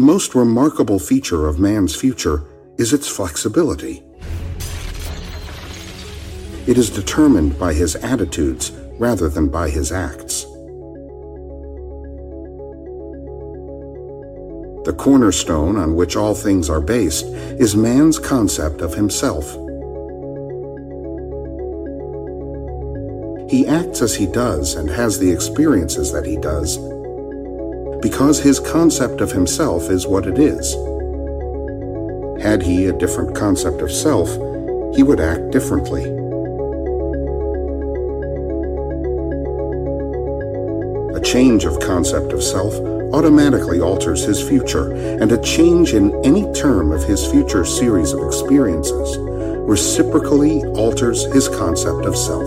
the most remarkable feature of man's future is its flexibility. It is determined by his attitudes rather than by his acts. The cornerstone on which all things are based is man's concept of himself. He acts as he does and has the experiences that he does because his concept of himself is what it is. Had he a different concept of self, he would act differently. A change of concept of self automatically alters his future, and a change in any term of his future series of experiences reciprocally alters his concept of self.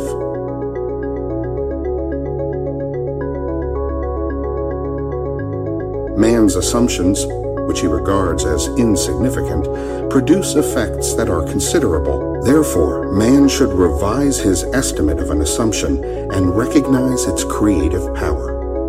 Man's assumptions, which he regards as insignificant, produce effects that are considerable. Therefore, man should revise his estimate of an assumption and recognize its creative power.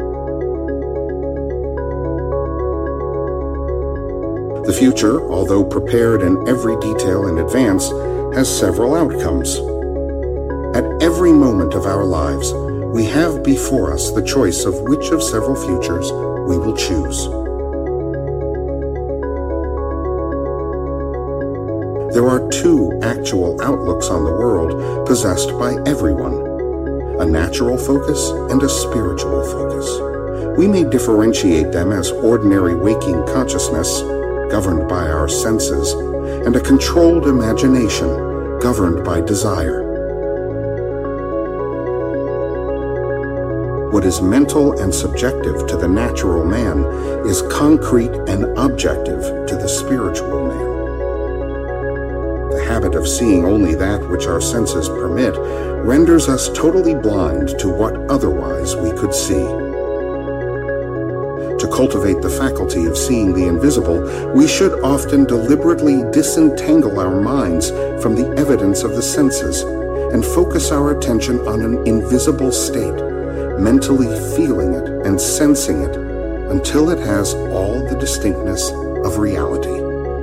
The future, although prepared in every detail in advance, has several outcomes. At every moment of our lives, we have before us the choice of which of several futures we will choose. There are two actual outlooks on the world possessed by everyone: a natural focus and a spiritual focus. We may differentiate them as ordinary waking consciousness, governed by our senses, and a controlled imagination, governed by desire. What is mental and subjective to the natural man is concrete and objective to the spiritual man. The habit of seeing only that which our senses permit renders us totally blind to what otherwise we could see. To cultivate the faculty of seeing the invisible, we should often deliberately disentangle our minds from the evidence of the senses and focus our attention on an invisible state, mentally feeling it and sensing it until it has all the distinctness of reality.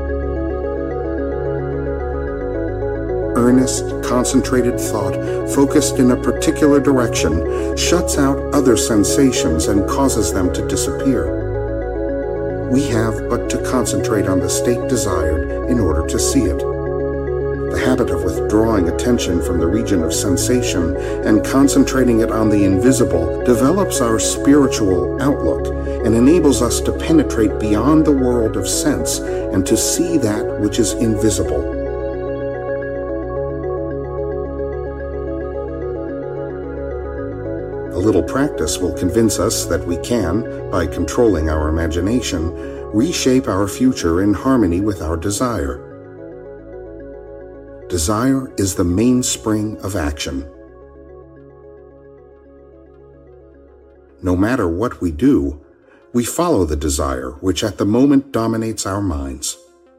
Earnest, concentrated thought, focused in a particular direction, shuts out other sensations and causes them to disappear. We have but to concentrate on the state desired in order to see it. The habit of withdrawing attention from the region of sensation and concentrating it on the invisible develops our spiritual outlook and enables us to penetrate beyond the world of sense and to see that which is invisible. A little practice will convince us that we can, by controlling our imagination, reshape our future in harmony with our desire. Desire is the mainspring of action. No matter what we do, we follow the desire which at the moment dominates our minds.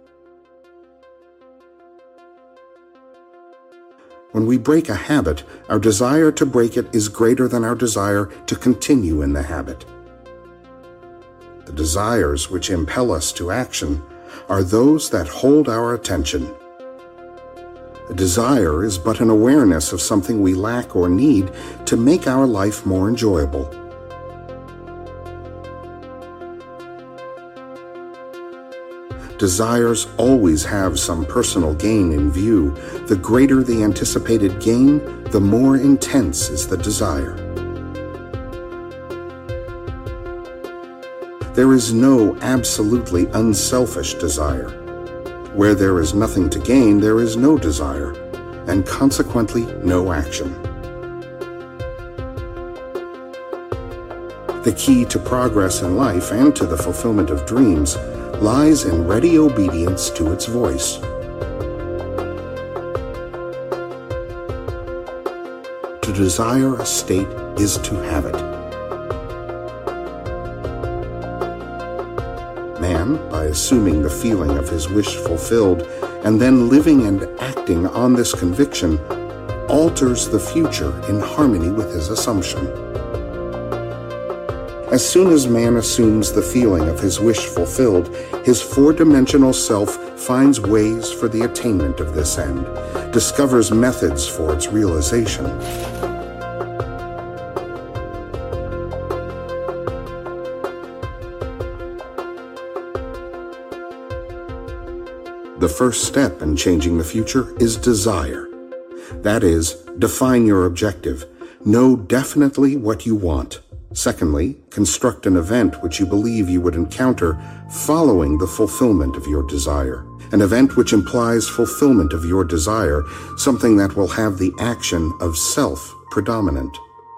When we break a habit, our desire to break it is greater than our desire to continue in the habit. The desires which impel us to action are those that hold our attention. A desire is but an awareness of something we lack or need to make our life more enjoyable. Desires always have some personal gain in view. The greater the anticipated gain, the more intense is the desire. There is no absolutely unselfish desire. Where there is nothing to gain, there is no desire, and consequently no action. The key to progress in life and to the fulfillment of dreams lies in ready obedience to its voice. To desire a state is to have it. Man, by assuming the feeling of his wish fulfilled and then living and acting on this conviction, alters the future in harmony with his assumption. As soon as man assumes the feeling of his wish fulfilled, his four-dimensional self finds ways for the attainment of this end, discovers methods for its realization. The first step in changing the future is desire. That is, define your objective. Know definitely what you want. Secondly, construct an event which you believe you would encounter following the fulfillment of your desire. An event which implies fulfillment of your desire, something that will have the action of self predominant.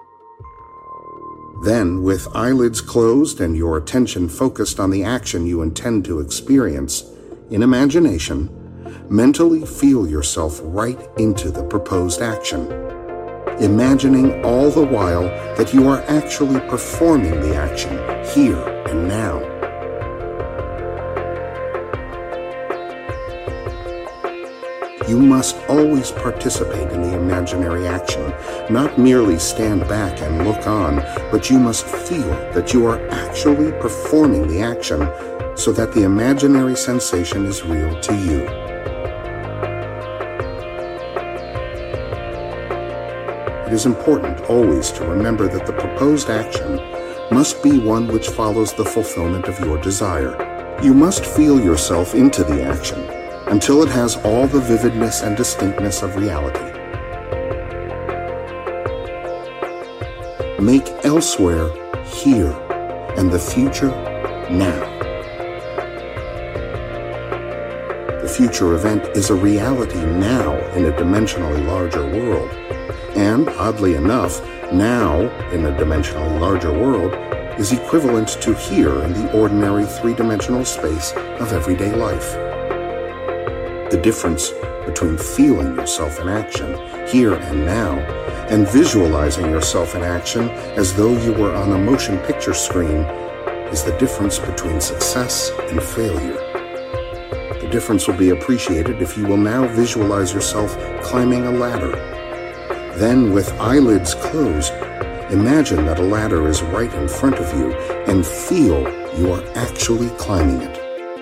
Then, with eyelids closed and your attention focused on the action you intend to experience, in imagination, mentally feel yourself right into the proposed action, imagining all the while that you are actually performing the action here and now. You must always participate in the imaginary action, not merely stand back and look on, but you must feel that you are actually performing the action so that the imaginary sensation is real to you. It is important always to remember that the proposed action must be one which follows the fulfillment of your desire. You must feel yourself into the action until it has all the vividness and distinctness of reality. Make elsewhere here and the future now. The future event is a reality now in a dimensionally larger world. And, oddly enough, now in a dimensionally larger world is equivalent to here in the ordinary three-dimensional space of everyday life. The difference between feeling yourself in action here and now and visualizing yourself in action as though you were on a motion picture screen is the difference between success and failure. The difference will be appreciated if you will now visualize yourself climbing a ladder. Then, with eyelids closed, imagine that a ladder is right in front of you and feel you are actually climbing it.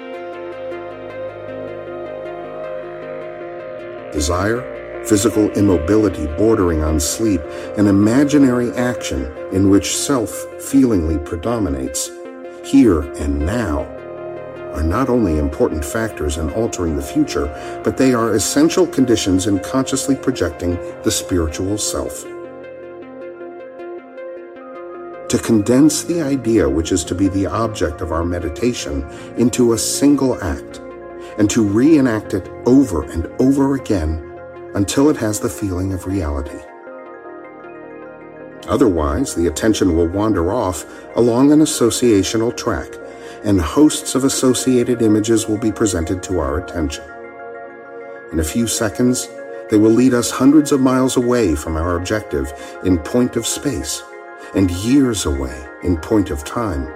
Desire, physical immobility bordering on sleep, an imaginary action in which self feelingly predominates, here and now, are not only important factors in altering the future, but they are essential conditions in consciously projecting the spiritual self. To condense the idea which is to be the object of our meditation into a single act, and to reenact it over and over again until it has the feeling of reality. Otherwise, the attention will wander off along an associational track, and hosts of associated images will be presented to our attention. In a few seconds, they will lead us hundreds of miles away from our objective in point of space, and years away in point of time.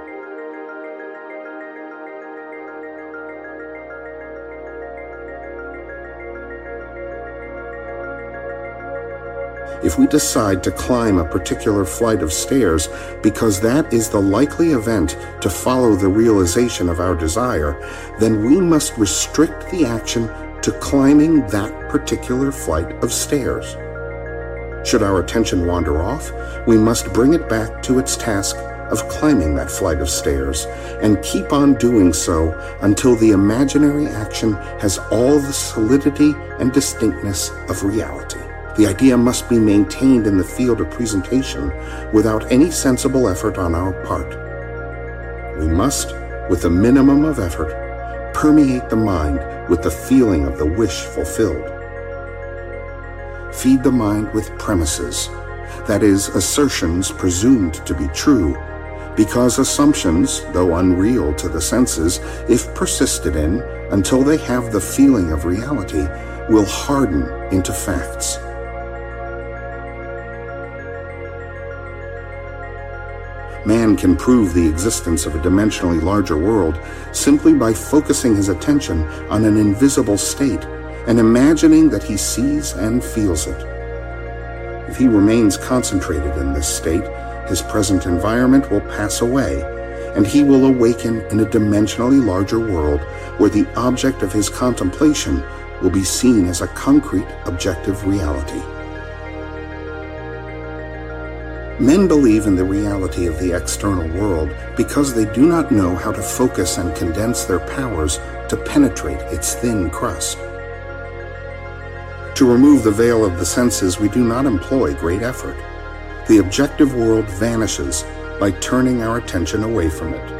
If we decide to climb a particular flight of stairs because that is the likely event to follow the realization of our desire, then we must restrict the action to climbing that particular flight of stairs. Should our attention wander off, we must bring it back to its task of climbing that flight of stairs and keep on doing so until the imaginary action has all the solidity and distinctness of reality. The idea must be maintained in the field of presentation without any sensible effort on our part. We must, with a minimum of effort, permeate the mind with the feeling of the wish fulfilled. Feed the mind with premises, that is, assertions presumed to be true, because assumptions, though unreal to the senses, if persisted in until they have the feeling of reality, will harden into facts. Man can prove the existence of a dimensionally larger world simply by focusing his attention on an invisible state and imagining that he sees and feels it. If he remains concentrated in this state, his present environment will pass away, and he will awaken in a dimensionally larger world where the object of his contemplation will be seen as a concrete, objective reality. Men believe in the reality of the external world because they do not know how to focus and condense their powers to penetrate its thin crust. To remove the veil of the senses, we do not employ great effort. The objective world vanishes by turning our attention away from it.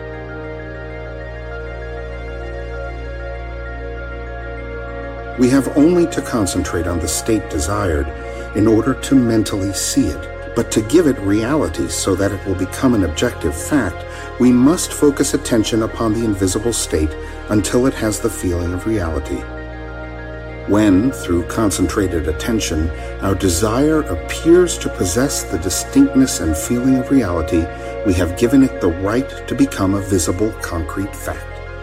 We have only to concentrate on the state desired in order to mentally see it, but to give it reality so that it will become an objective fact, we must focus attention upon the invisible state until it has the feeling of reality. When, through concentrated attention, our desire appears to possess the distinctness and feeling of reality, we have given it the right to become a visible, concrete fact.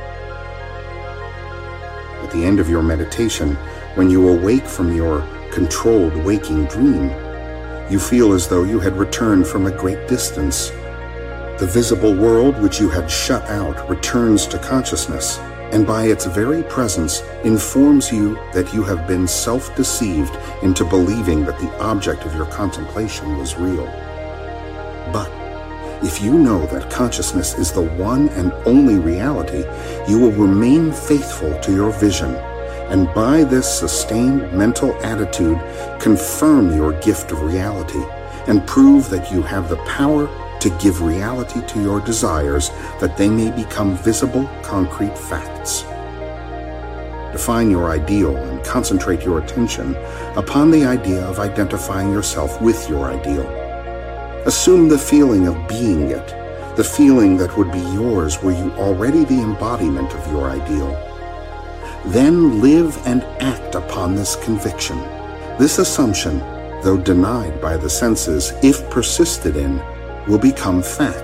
At the end of your meditation, when you awake from your controlled waking dream, you feel as though you had returned from a great distance. The visible world which you had shut out returns to consciousness, and by its very presence informs you that you have been self-deceived into believing that the object of your contemplation was real. But if you know that consciousness is the one and only reality, you will remain faithful to your vision, and by this sustained mental attitude confirm your gift of reality and prove that you have the power to give reality to your desires, that they may become visible, concrete facts. Define your ideal and concentrate your attention upon the idea of identifying yourself with your ideal. Assume the feeling of being it, the feeling that would be yours were you already the embodiment of your ideal. Then live and act upon this conviction. This assumption, though denied by the senses, if persisted in, will become fact.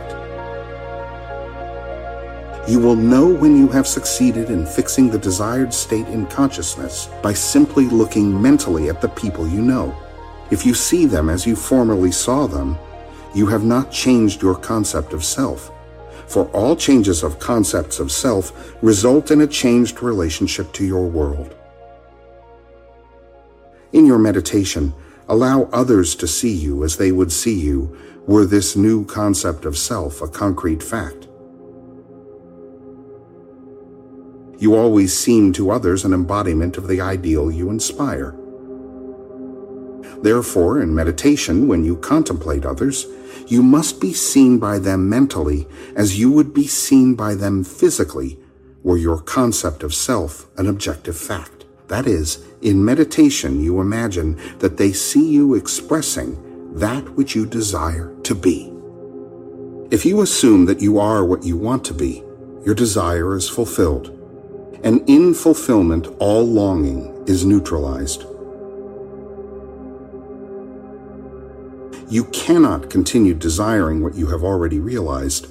You will know when you have succeeded in fixing the desired state in consciousness by simply looking mentally at the people you know. If you see them as you formerly saw them, you have not changed your concept of self. For all changes of concepts of self result in a changed relationship to your world. In your meditation, allow others to see you as they would see you were this new concept of self a concrete fact. You always seem to others an embodiment of the ideal you inspire. Therefore, in meditation, when you contemplate others, you must be seen by them mentally as you would be seen by them physically were your concept of self an objective fact. That is, in meditation you imagine that they see you expressing that which you desire to be. If you assume that you are what you want to be, your desire is fulfilled, and in fulfillment all longing is neutralized. You cannot continue desiring what you have already realized.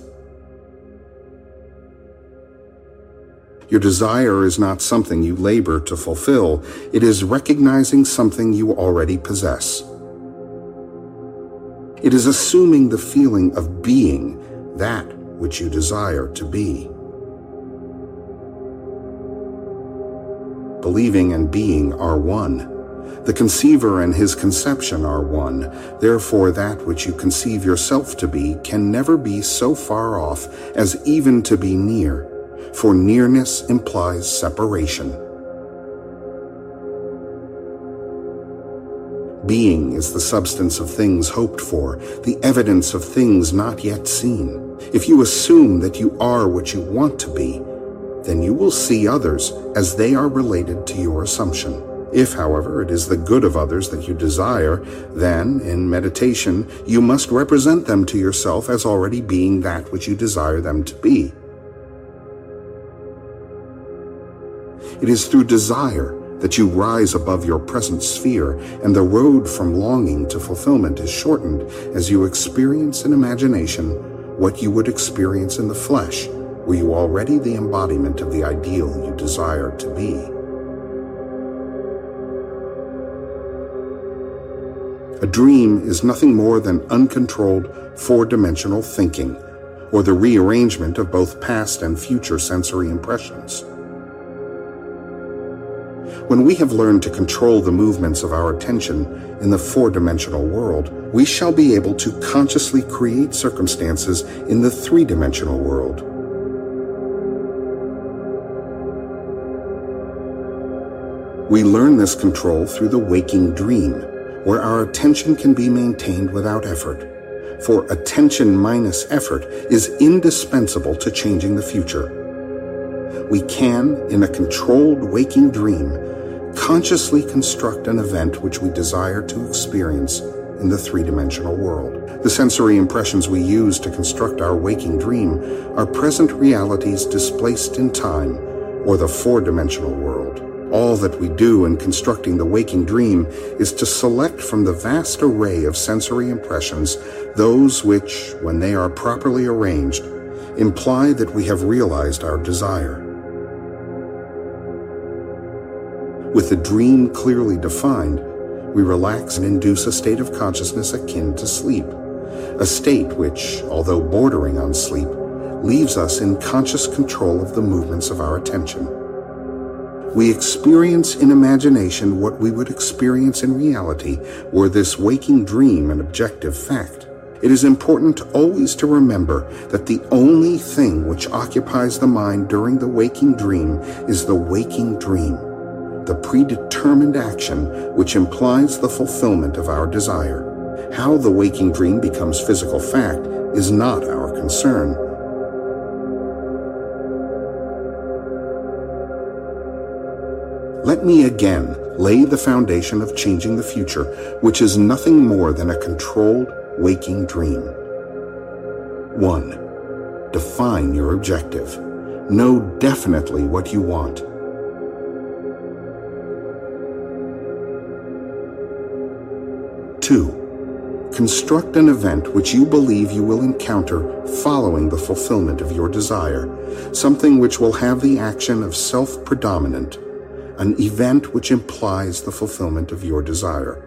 Your desire is not something you labor to fulfill. It is recognizing something you already possess. It is assuming the feeling of being that which you desire to be. Believing and being are one. The conceiver and his conception are one. Therefore, that which you conceive yourself to be can never be so far off as even to be near, for nearness implies separation. Being is the substance of things hoped for, the evidence of things not yet seen. If you assume that you are what you want to be, then you will see others as they are related to your assumption. If, however, it is the good of others that you desire, then, in meditation, you must represent them to yourself as already being that which you desire them to be. It is through desire that you rise above your present sphere, and the road from longing to fulfillment is shortened as you experience in imagination what you would experience in the flesh, were you already the embodiment of the ideal you desire to be. A dream is nothing more than uncontrolled four-dimensional thinking, or the rearrangement of both past and future sensory impressions. When we have learned to control the movements of our attention in the four-dimensional world, we shall be able to consciously create circumstances in the three-dimensional world. We learn this control through the waking dream, where our attention can be maintained without effort. For attention minus effort is indispensable to changing the future. We can, in a controlled waking dream, consciously construct an event which we desire to experience in the three-dimensional world. The sensory impressions we use to construct our waking dream are present realities displaced in time, or the four-dimensional world. All that we do in constructing the waking dream is to select from the vast array of sensory impressions those which, when they are properly arranged, imply that we have realized our desire. With the dream clearly defined, we relax and induce a state of consciousness akin to sleep, a state which, although bordering on sleep, leaves us in conscious control of the movements of our attention. We experience in imagination what we would experience in reality were this waking dream an objective fact. It is important always to remember that the only thing which occupies the mind during the waking dream is the waking dream, the predetermined action which implies the fulfillment of our desire. How the waking dream becomes physical fact is not our concern. Let me again lay the foundation of changing the future, which is nothing more than a controlled waking dream. 1. Define your objective. Know definitely what you want. 2. Construct an event which you believe you will encounter following the fulfillment of your desire, something which will have the action of self-predominant, an event which implies the fulfillment of your desire.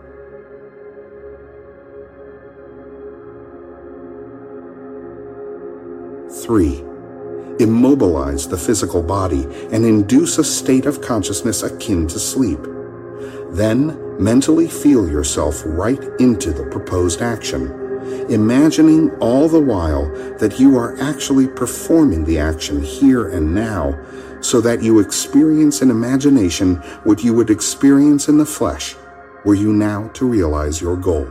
3. Immobilize the physical body and induce a state of consciousness akin to sleep. Then, mentally feel yourself right into the proposed action, imagining all the while that you are actually performing the action here and now, so that you experience in imagination what you would experience in the flesh, were you now to realize your goal.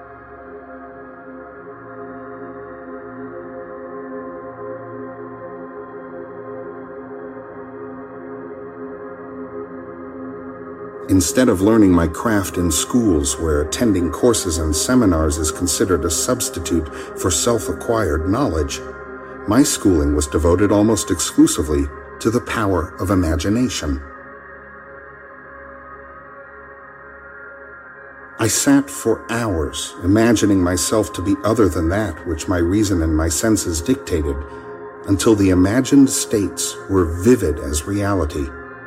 Instead of learning my craft in schools where attending courses and seminars is considered a substitute for self-acquired knowledge, my schooling was devoted almost exclusively to the power of imagination. I sat for hours imagining myself to be other than that which my reason and my senses dictated, until the imagined states were vivid as reality.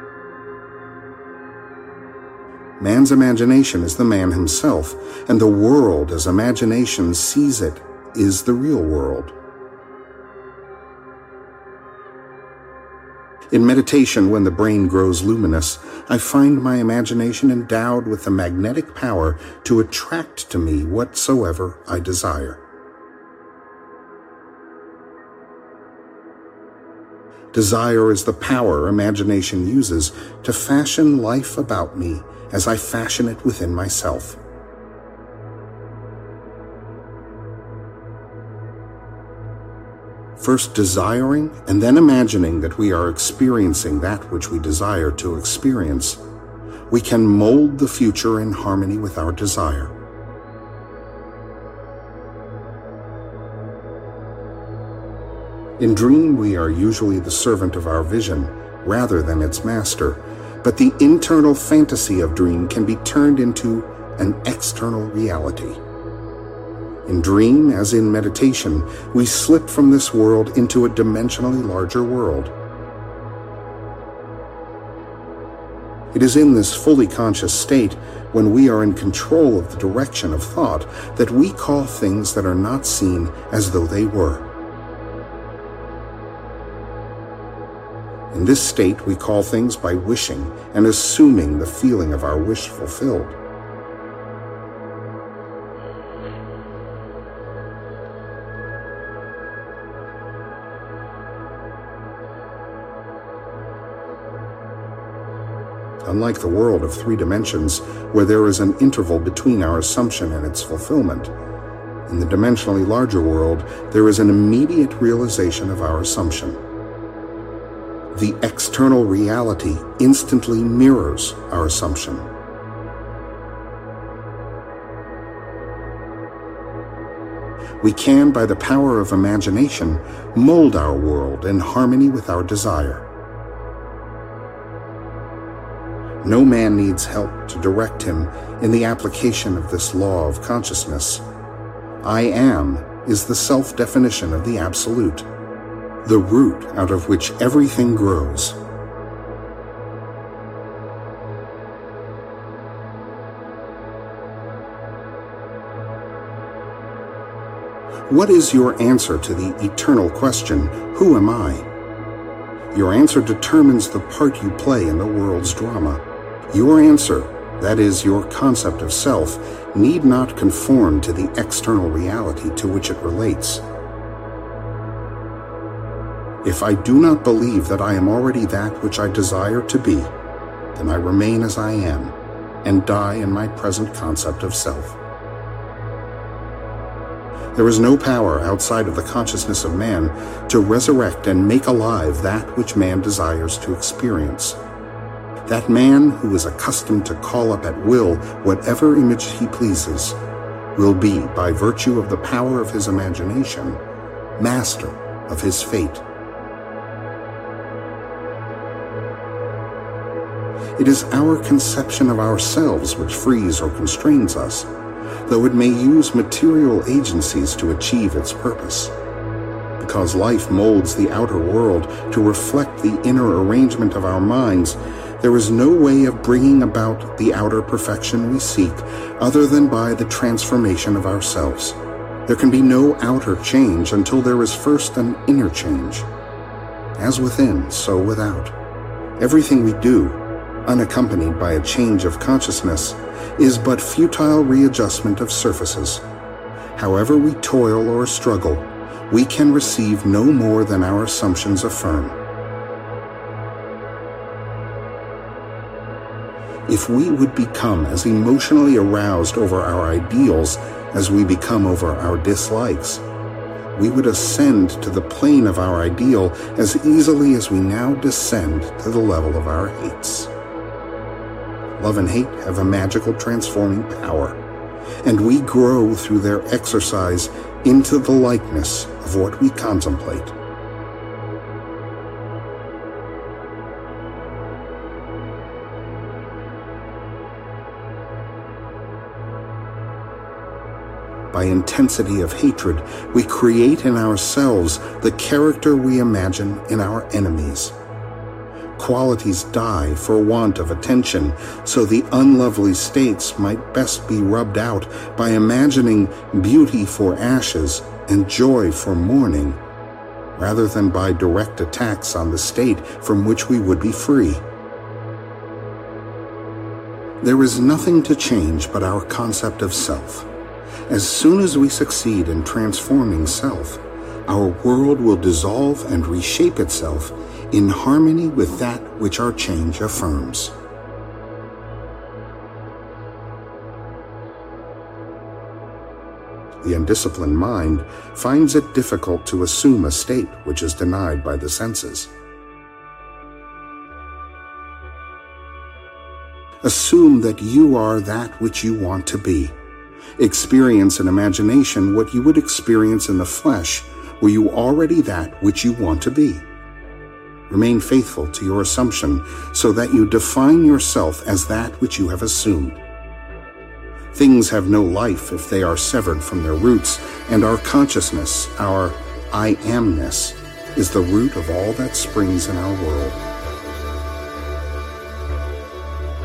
Man's imagination is the man himself, and the world as imagination sees it is the real world. In meditation, when the brain grows luminous, I find my imagination endowed with the magnetic power to attract to me whatsoever I desire. Desire is the power imagination uses to fashion life about me as I fashion it within myself. First desiring and then imagining that we are experiencing that which we desire to experience, we can mold the future in harmony with our desire. In dream, we are usually the servant of our vision rather than its master, but the internal fantasy of dream can be turned into an external reality. In dream, as in meditation, we slip from this world into a dimensionally larger world. It is in this fully conscious state, when we are in control of the direction of thought, that we call things that are not seen as though they were. In this state, we call things by wishing and assuming the feeling of our wish fulfilled. Unlike the world of 3 dimensions, where there is an interval between our assumption and its fulfillment, in the dimensionally larger world, there is an immediate realization of our assumption. The external reality instantly mirrors our assumption. We can, by the power of imagination, mold our world in harmony with our desire. No man needs help to direct him in the application of this law of consciousness. I am is the self-definition of the Absolute, the root out of which everything grows. What is your answer to the eternal question, who am I? Your answer determines the part you play in the world's drama. Your answer, that is, your concept of self, need not conform to the external reality to which it relates. If I do not believe that I am already that which I desire to be, then I remain as I am, and die in my present concept of self. There is no power outside of the consciousness of man to resurrect and make alive that which man desires to experience. That man who is accustomed to call up at will whatever image he pleases will be, by virtue of the power of his imagination, master of his fate. It is our conception of ourselves which frees or constrains us, though it may use material agencies to achieve its purpose. Because life molds the outer world to reflect the inner arrangement of our minds, there is no way of bringing about the outer perfection we seek other than by the transformation of ourselves. There can be no outer change until there is first an inner change. As within, so without. Everything we do, unaccompanied by a change of consciousness, is but futile readjustment of surfaces. However we toil or struggle, we can receive no more than our assumptions affirm. If we would become as emotionally aroused over our ideals as we become over our dislikes, we would ascend to the plane of our ideal as easily as we now descend to the level of our hates. Love and hate have a magical transforming power, and we grow through their exercise into the likeness of what we contemplate. By intensity of hatred, we create in ourselves the character we imagine in our enemies. Qualities die for want of attention, so the unlovely states might best be rubbed out by imagining beauty for ashes and joy for mourning, rather than by direct attacks on the state from which we would be free. There is nothing to change but our concept of self. As soon as we succeed in transforming self, our world will dissolve and reshape itself in harmony with that which our change affirms. The undisciplined mind finds it difficult to assume a state which is denied by the senses. Assume that you are that which you want to be. Experience in imagination what you would experience in the flesh, were you already that which you want to be. Remain faithful to your assumption so that you define yourself as that which you have assumed. Things have no life if they are severed from their roots, and our consciousness, our I amness, is the root of all that springs in our world.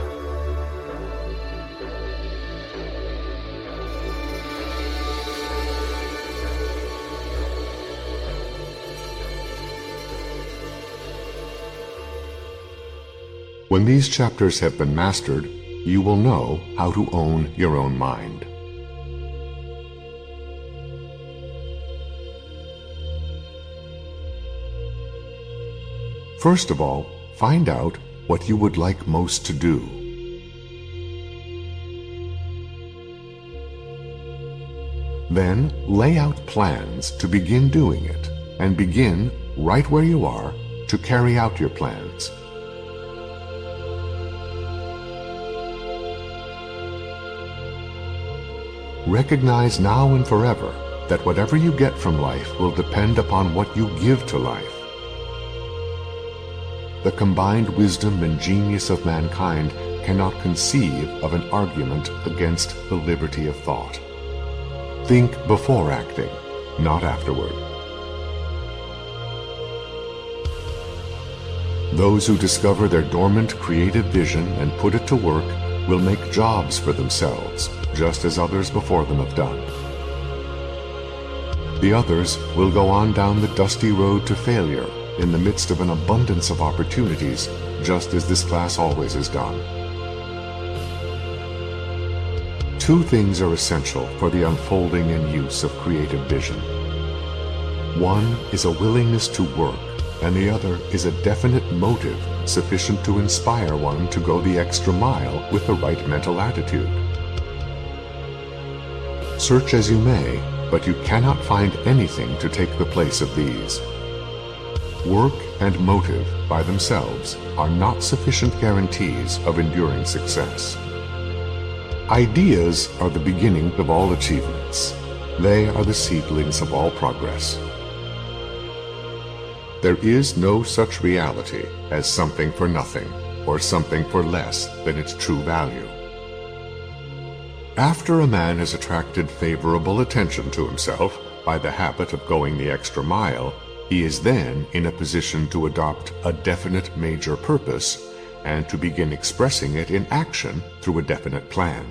When these chapters have been mastered, you will know how to own your own mind. First of all, find out what you would like most to do. Then lay out plans to begin doing it, and begin right where you are to carry out your plans. Recognize now and forever that whatever you get from life will depend upon what you give to life. The combined wisdom and genius of mankind cannot conceive of an argument against the liberty of thought. Think before acting, not afterward. Those who discover their dormant creative vision and put it to work will make jobs for themselves, just as others before them have done. The others will go on down the dusty road to failure in the midst of an abundance of opportunities, just as this class always has done. Two things are essential for the unfolding and use of creative vision. One is a willingness to work, and the other is a definite motive sufficient to inspire one to go the extra mile with the right mental attitude. Search as you may, but you cannot find anything to take the place of these. Work and motive by themselves are not sufficient guarantees of enduring success. Ideas are the beginning of all achievements. They are the seedlings of all progress. There is no such reality as something for nothing, or something for less than its true value. After a man has attracted favorable attention to himself by the habit of going the extra mile, he is then in a position to adopt a definite major purpose and to begin expressing it in action through a definite plan.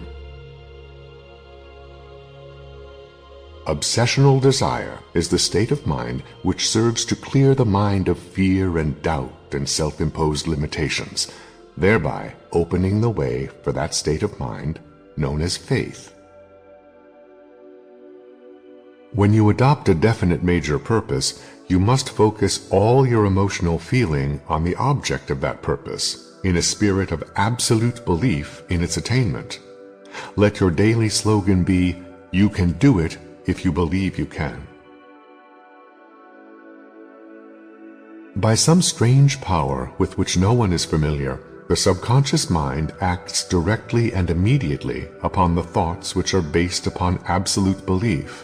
Obsessional desire is the state of mind which serves to clear the mind of fear and doubt and self-imposed limitations, thereby opening the way for that state of mind known as faith. When you adopt a definite major purpose, you must focus all your emotional feeling on the object of that purpose, in a spirit of absolute belief in its attainment. Let your daily slogan be, "You can do it if you believe you can." By some strange power with which no one is familiar, the subconscious mind acts directly and immediately upon the thoughts which are based upon absolute belief.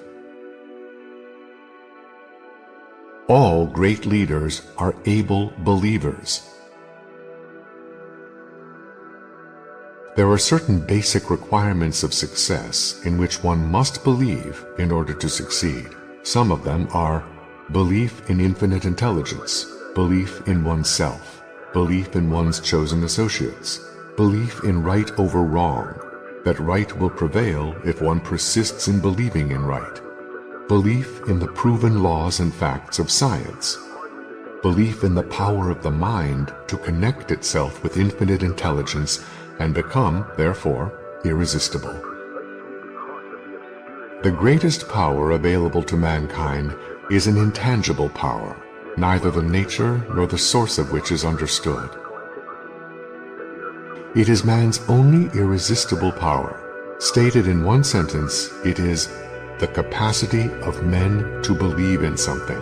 All great leaders are able believers. There are certain basic requirements of success in which one must believe in order to succeed. Some of them are belief in infinite intelligence, belief in oneself, belief in one's chosen associates, belief in right over wrong, that right will prevail if one persists in believing in right, belief in the proven laws and facts of science, belief in the power of the mind to connect itself with infinite intelligence and become, therefore, irresistible. The greatest power available to mankind is an intangible power, neither the nature nor the source of which is understood. It is man's only irresistible power. Stated in one sentence, it is the capacity of men to believe in something.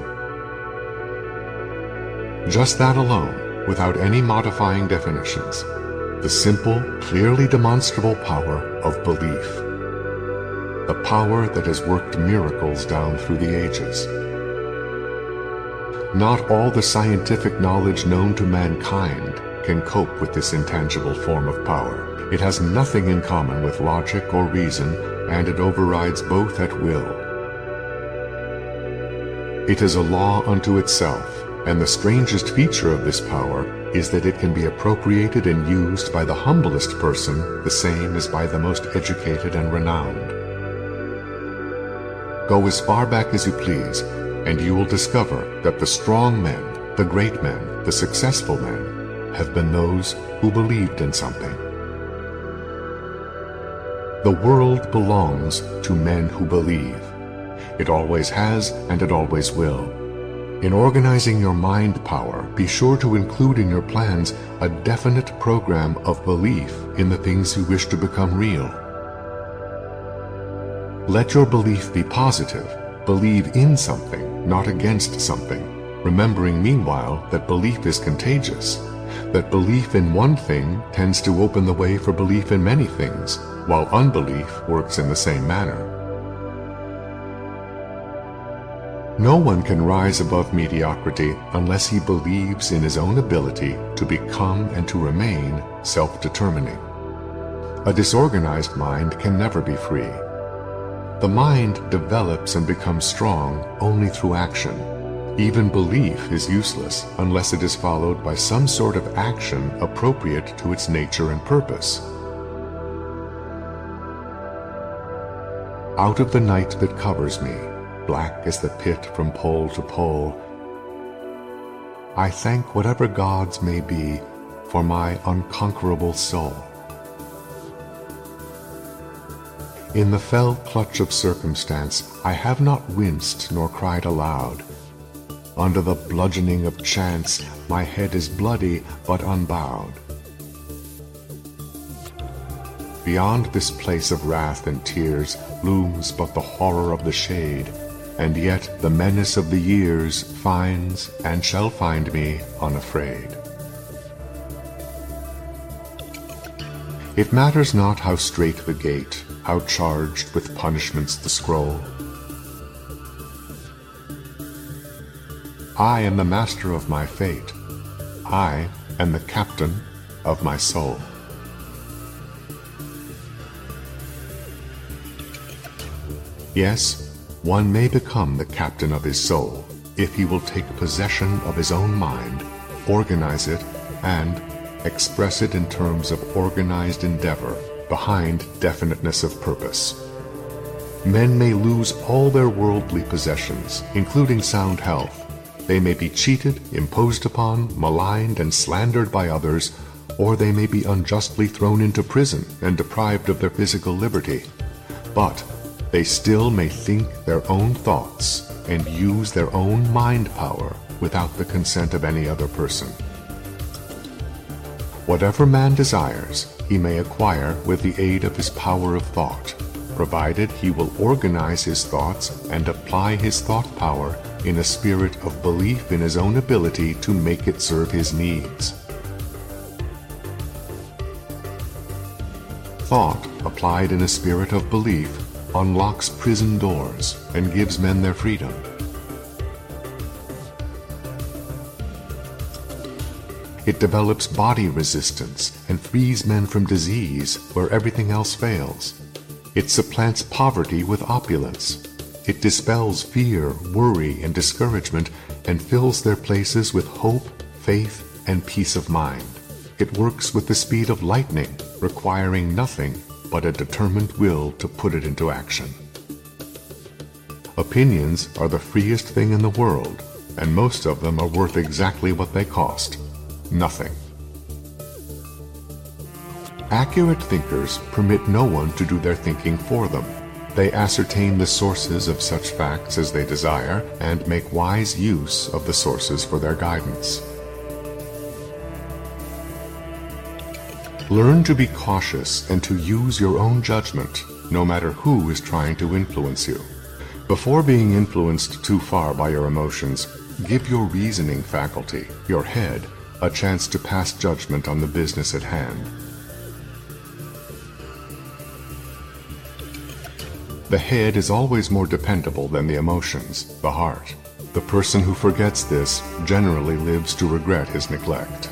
Just that alone, without any modifying definitions. The simple, clearly demonstrable power of belief. The power that has worked miracles down through the ages. Not all the scientific knowledge known to mankind can cope with this intangible form of power. It has nothing in common with logic or reason, and it overrides both at will. It is a law unto itself, and the strangest feature of this power is that it can be appropriated and used by the humblest person the same as by the most educated and renowned. Go as far back as you please, and you will discover that the strong men, the great men, the successful men, have been those who believed in something. The world belongs to men who believe. It always has and it always will. In organizing your mind power, be sure to include in your plans a definite program of belief in the things you wish to become real. Let your belief be positive. Believe in something, not against something, remembering meanwhile that belief is contagious, that belief in one thing tends to open the way for belief in many things, while unbelief works in the same manner. No one can rise above mediocrity unless he believes in his own ability to become and to remain self-determining. A disorganized mind can never be free. The mind develops and becomes strong only through action. Even belief is useless unless it is followed by some sort of action appropriate to its nature and purpose. Out of the night that covers me, black as the pit from pole to pole, I thank whatever gods may be for my unconquerable soul. In the fell clutch of circumstance, I have not winced nor cried aloud. Under the bludgeoning of chance, my head is bloody but unbowed. Beyond this place of wrath and tears looms but the horror of the shade, and yet the menace of the years finds and shall find me unafraid. It matters not how strait the gate, how charged with punishments the scroll. I am the master of my fate. I am the captain of my soul. Yes, one may become the captain of his soul if he will take possession of his own mind, organize it, and express it in terms of organized endeavor behind definiteness of purpose. Men may lose all their worldly possessions, including sound health. They may be cheated, imposed upon, maligned, and slandered by others, or they may be unjustly thrown into prison and deprived of their physical liberty. But they still may think their own thoughts and use their own mind power without the consent of any other person. Whatever man desires, he may acquire with the aid of his power of thought, provided he will organize his thoughts and apply his thought power in a spirit of belief in his own ability to make it serve his needs. Thought applied in a spirit of belief unlocks prison doors and gives men their freedom. It develops body resistance and frees men from disease where everything else fails. It supplants poverty with opulence. It dispels fear, worry, and discouragement and fills their places with hope, faith, and peace of mind. It works with the speed of lightning, requiring nothing but a determined will to put it into action. Opinions are the freest thing in the world, and most of them are worth exactly what they cost: nothing. Accurate thinkers permit no one to do their thinking for them. They ascertain the sources of such facts as they desire and make wise use of the sources for their guidance. Learn to be cautious and to use your own judgment, no matter who is trying to influence you. Before being influenced too far by your emotions, give your reasoning faculty, your head, a chance to pass judgment on the business at hand. The head is always more dependable than the emotions, the heart. The person who forgets this generally lives to regret his neglect.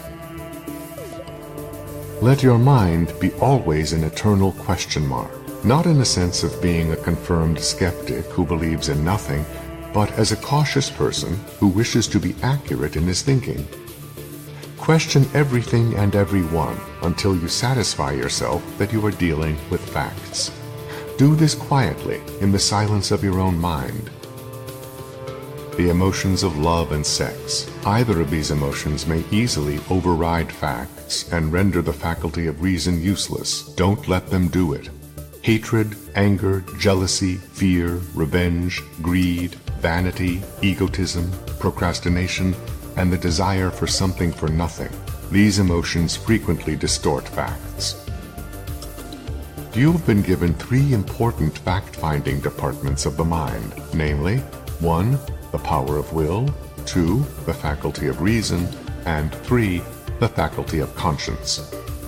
Let your mind be always an eternal question mark, not in the sense of being a confirmed skeptic who believes in nothing, but as a cautious person who wishes to be accurate in his thinking. Question everything and everyone until you satisfy yourself that you are dealing with facts. Do this quietly in the silence of your own mind. the emotions of love and sex. Either of these emotions may easily override facts and render the faculty of reason useless. Don't let them do it. Hatred, anger, jealousy, fear, revenge, greed, vanity, egotism, procrastination, and the desire for something for nothing. These emotions frequently distort facts. You have been given 3 important fact-finding departments of the mind, namely, 1. The power of will, 2. The faculty of reason, and 3. The faculty of conscience.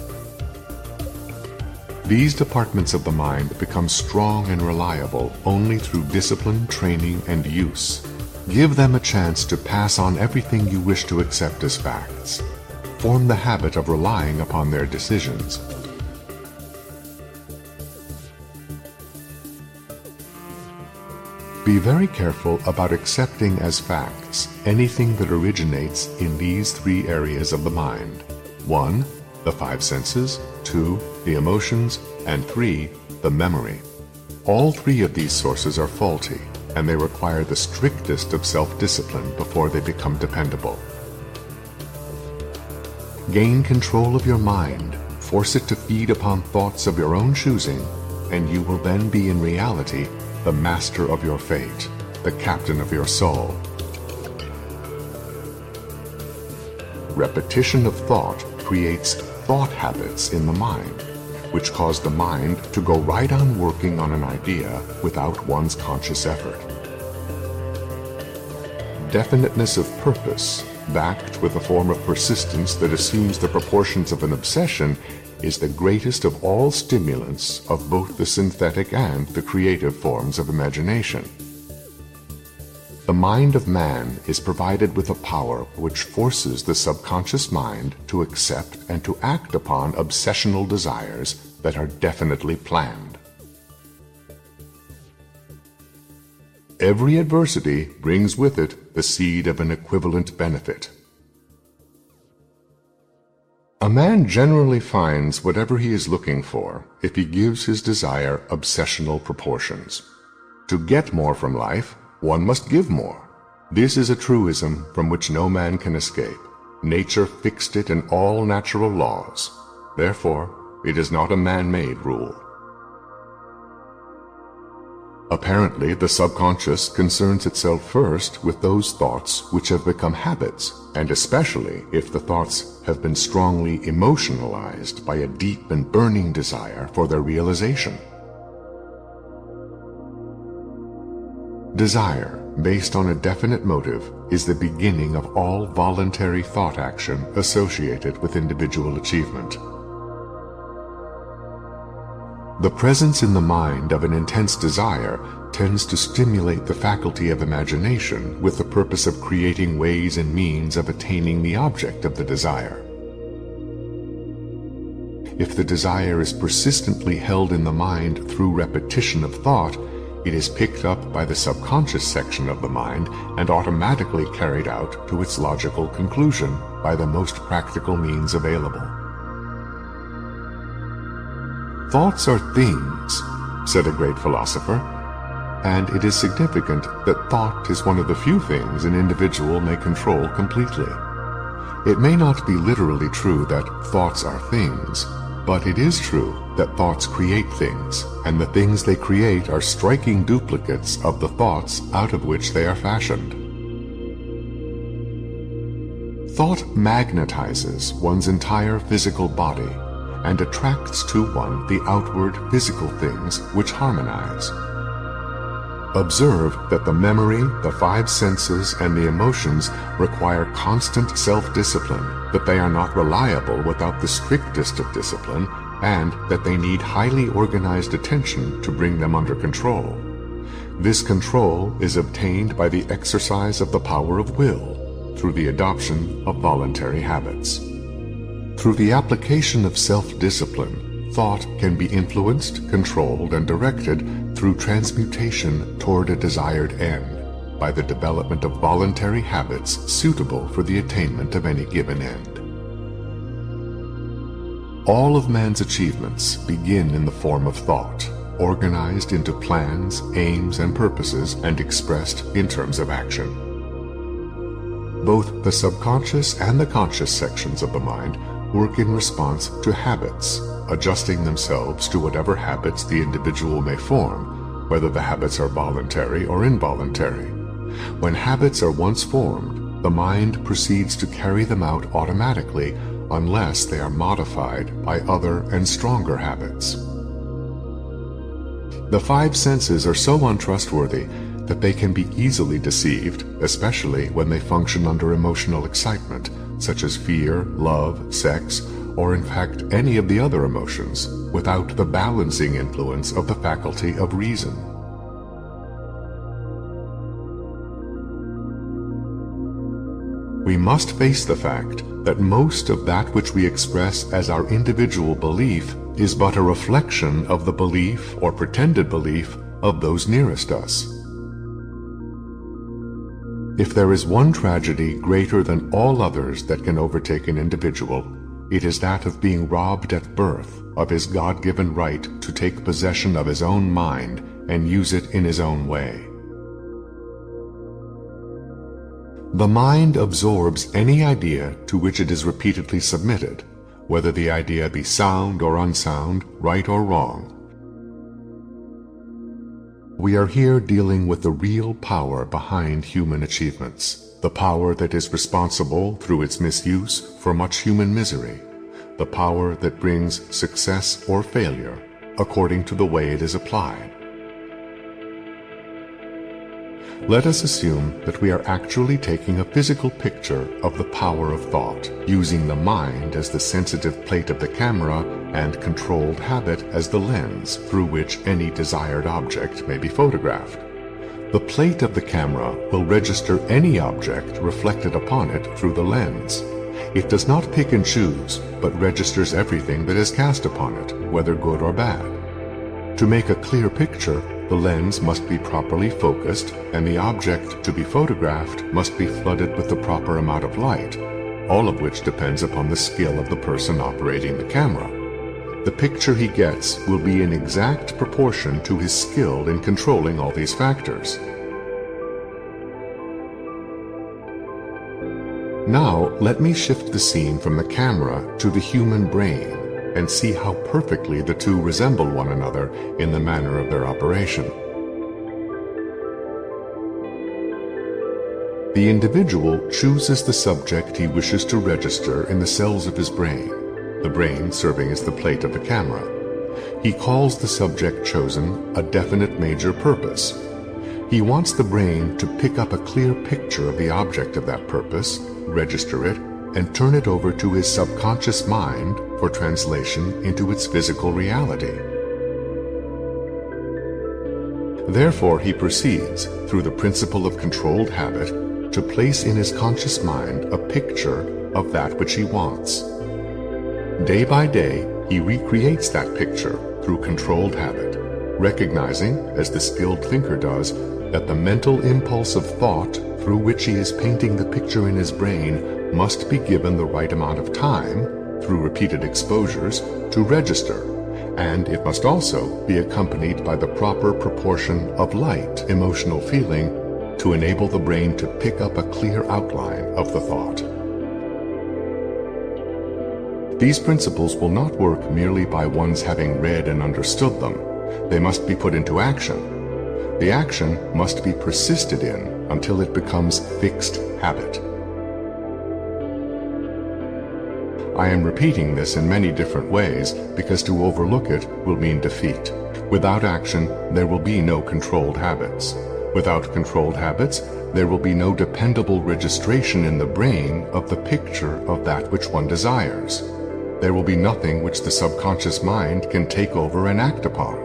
These departments of the mind become strong and reliable only through discipline, training, and use. Give them a chance to pass on everything you wish to accept as facts. Form the habit of relying upon their decisions. Be very careful about accepting as facts anything that originates in these 3 areas of the mind. 1. The 5 senses, 2. The emotions, and 3. The memory. All 3 of these sources are faulty, and they require the strictest of self-discipline before they become dependable. Gain control of your mind, force it to feed upon thoughts of your own choosing, and you will then be in reality the master of your fate, the captain of your soul. Repetition of thought creates thought habits in the mind, which cause the mind to go right on working on an idea without one's conscious effort. Definiteness of purpose, backed with a form of persistence that assumes the proportions of an obsession, is the greatest of all stimulants of both the synthetic and the creative forms of imagination. The mind of man is provided with a power which forces the subconscious mind to accept and to act upon obsessional desires that are definitely planned. Every adversity brings with it the seed of an equivalent benefit. A man generally finds whatever he is looking for if he gives his desire obsessional proportions. To get more from life, one must give more. This is a truism from which no man can escape. Nature fixed it in all natural laws. Therefore, it is not a man-made rule. Apparently, the subconscious concerns itself first with those thoughts which have become habits, and especially if the thoughts have been strongly emotionalized by a deep and burning desire for their realization. Desire, based on a definite motive, is the beginning of all voluntary thought action associated with individual achievement. The presence in the mind of an intense desire tends to stimulate the faculty of imagination with the purpose of creating ways and means of attaining the object of the desire. If the desire is persistently held in the mind through repetition of thought, it is picked up by the subconscious section of the mind and automatically carried out to its logical conclusion by the most practical means available. Thoughts are things, said a great philosopher, and it is significant that thought is one of the few things an individual may control completely. It may not be literally true that thoughts are things, but it is true that thoughts create things, and the things they create are striking duplicates of the thoughts out of which they are fashioned. Thought magnetizes one's entire physical body and attracts to one the outward physical things which harmonize. Observe that the memory, the 5 senses, and the emotions require constant self-discipline, that they are not reliable without the strictest of discipline, and that they need highly organized attention to bring them under control. This control is obtained by the exercise of the power of will, through the adoption of voluntary habits. Through the application of self-discipline, thought can be influenced, controlled, and directed through transmutation toward a desired end, by the development of voluntary habits suitable for the attainment of any given end. All of man's achievements begin in the form of thought, organized into plans, aims, and purposes, and expressed in terms of action. Both the subconscious and the conscious sections of the mind work in response to habits, adjusting themselves to whatever habits the individual may form, whether the habits are voluntary or involuntary. When habits are once formed, the mind proceeds to carry them out automatically unless they are modified by other and stronger habits. The five senses are so untrustworthy that they can be easily deceived, especially when they function under emotional excitement, such as fear, love, sex, or in fact any of the other emotions, without the balancing influence of the faculty of reason. We must face the fact that most of that which we express as our individual belief is but a reflection of the belief or pretended belief of those nearest us. If there is one tragedy greater than all others that can overtake an individual, it is that of being robbed at birth of his God-given right to take possession of his own mind and use it in his own way. The mind absorbs any idea to which it is repeatedly submitted, whether the idea be sound or unsound, right or wrong. We are here dealing with the real power behind human achievements, the power that is responsible, through its misuse, for much human misery, the power that brings success or failure according to the way it is applied. Let us assume that we are actually taking a physical picture of the power of thought, using the mind as the sensitive plate of the camera and controlled habit as the lens through which any desired object may be photographed. The plate of the camera will register any object reflected upon it through the lens. It does not pick and choose, but registers everything that is cast upon it, whether good or bad. To make a clear picture, the lens must be properly focused, and the object to be photographed must be flooded with the proper amount of light, all of which depends upon the skill of the person operating the camera. The picture he gets will be in exact proportion to his skill in controlling all these factors. Now, let me shift the scene from the camera to the human brain and see how perfectly the two resemble one another in the manner of their operation. The individual chooses the subject he wishes to register in the cells of his brain, the brain serving as the plate of the camera. He calls the subject chosen a definite major purpose. He wants the brain to pick up a clear picture of the object of that purpose, register it, and turn it over to his subconscious mind for translation into its physical reality. Therefore, he proceeds, through the principle of controlled habit, to place in his conscious mind a picture of that which he wants. Day by day, he recreates that picture through controlled habit, recognizing, as the skilled thinker does, that the mental impulse of thought through which he is painting the picture in his brain must be given the right amount of time, through repeated exposures, to register, and it must also be accompanied by the proper proportion of light, emotional feeling, to enable the brain to pick up a clear outline of the thought. These principles will not work merely by one's having read and understood them. They must be put into action. The action must be persisted in until it becomes fixed habit. I am repeating this in many different ways because to overlook it will mean defeat. Without action, there will be no controlled habits. Without controlled habits, there will be no dependable registration in the brain of the picture of that which one desires. There will be nothing which the subconscious mind can take over and act upon.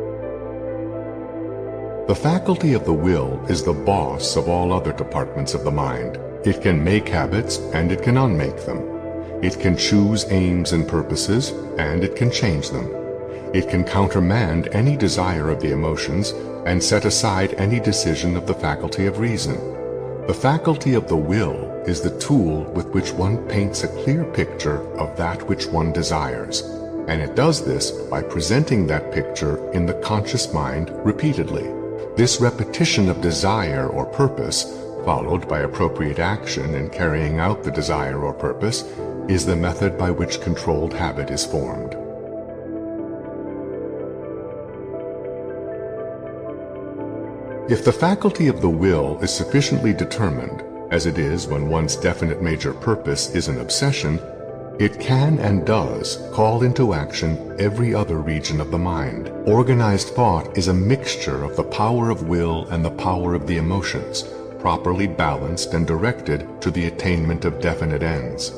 The faculty of the will is the boss of all other departments of the mind. It can make habits and it can unmake them. It can choose aims and purposes, and it can change them. It can countermand any desire of the emotions and set aside any decision of the faculty of reason. The faculty of the will is the tool with which one paints a clear picture of that which one desires, and it does this by presenting that picture in the conscious mind repeatedly. This repetition of desire or purpose followed by appropriate action in carrying out the desire or purpose, is the method by which controlled habit is formed. If the faculty of the will is sufficiently determined, as it is when one's definite major purpose is an obsession, it can and does call into action every other region of the mind. Organized thought is a mixture of the power of will and the power of the emotions, properly balanced and directed to the attainment of definite ends.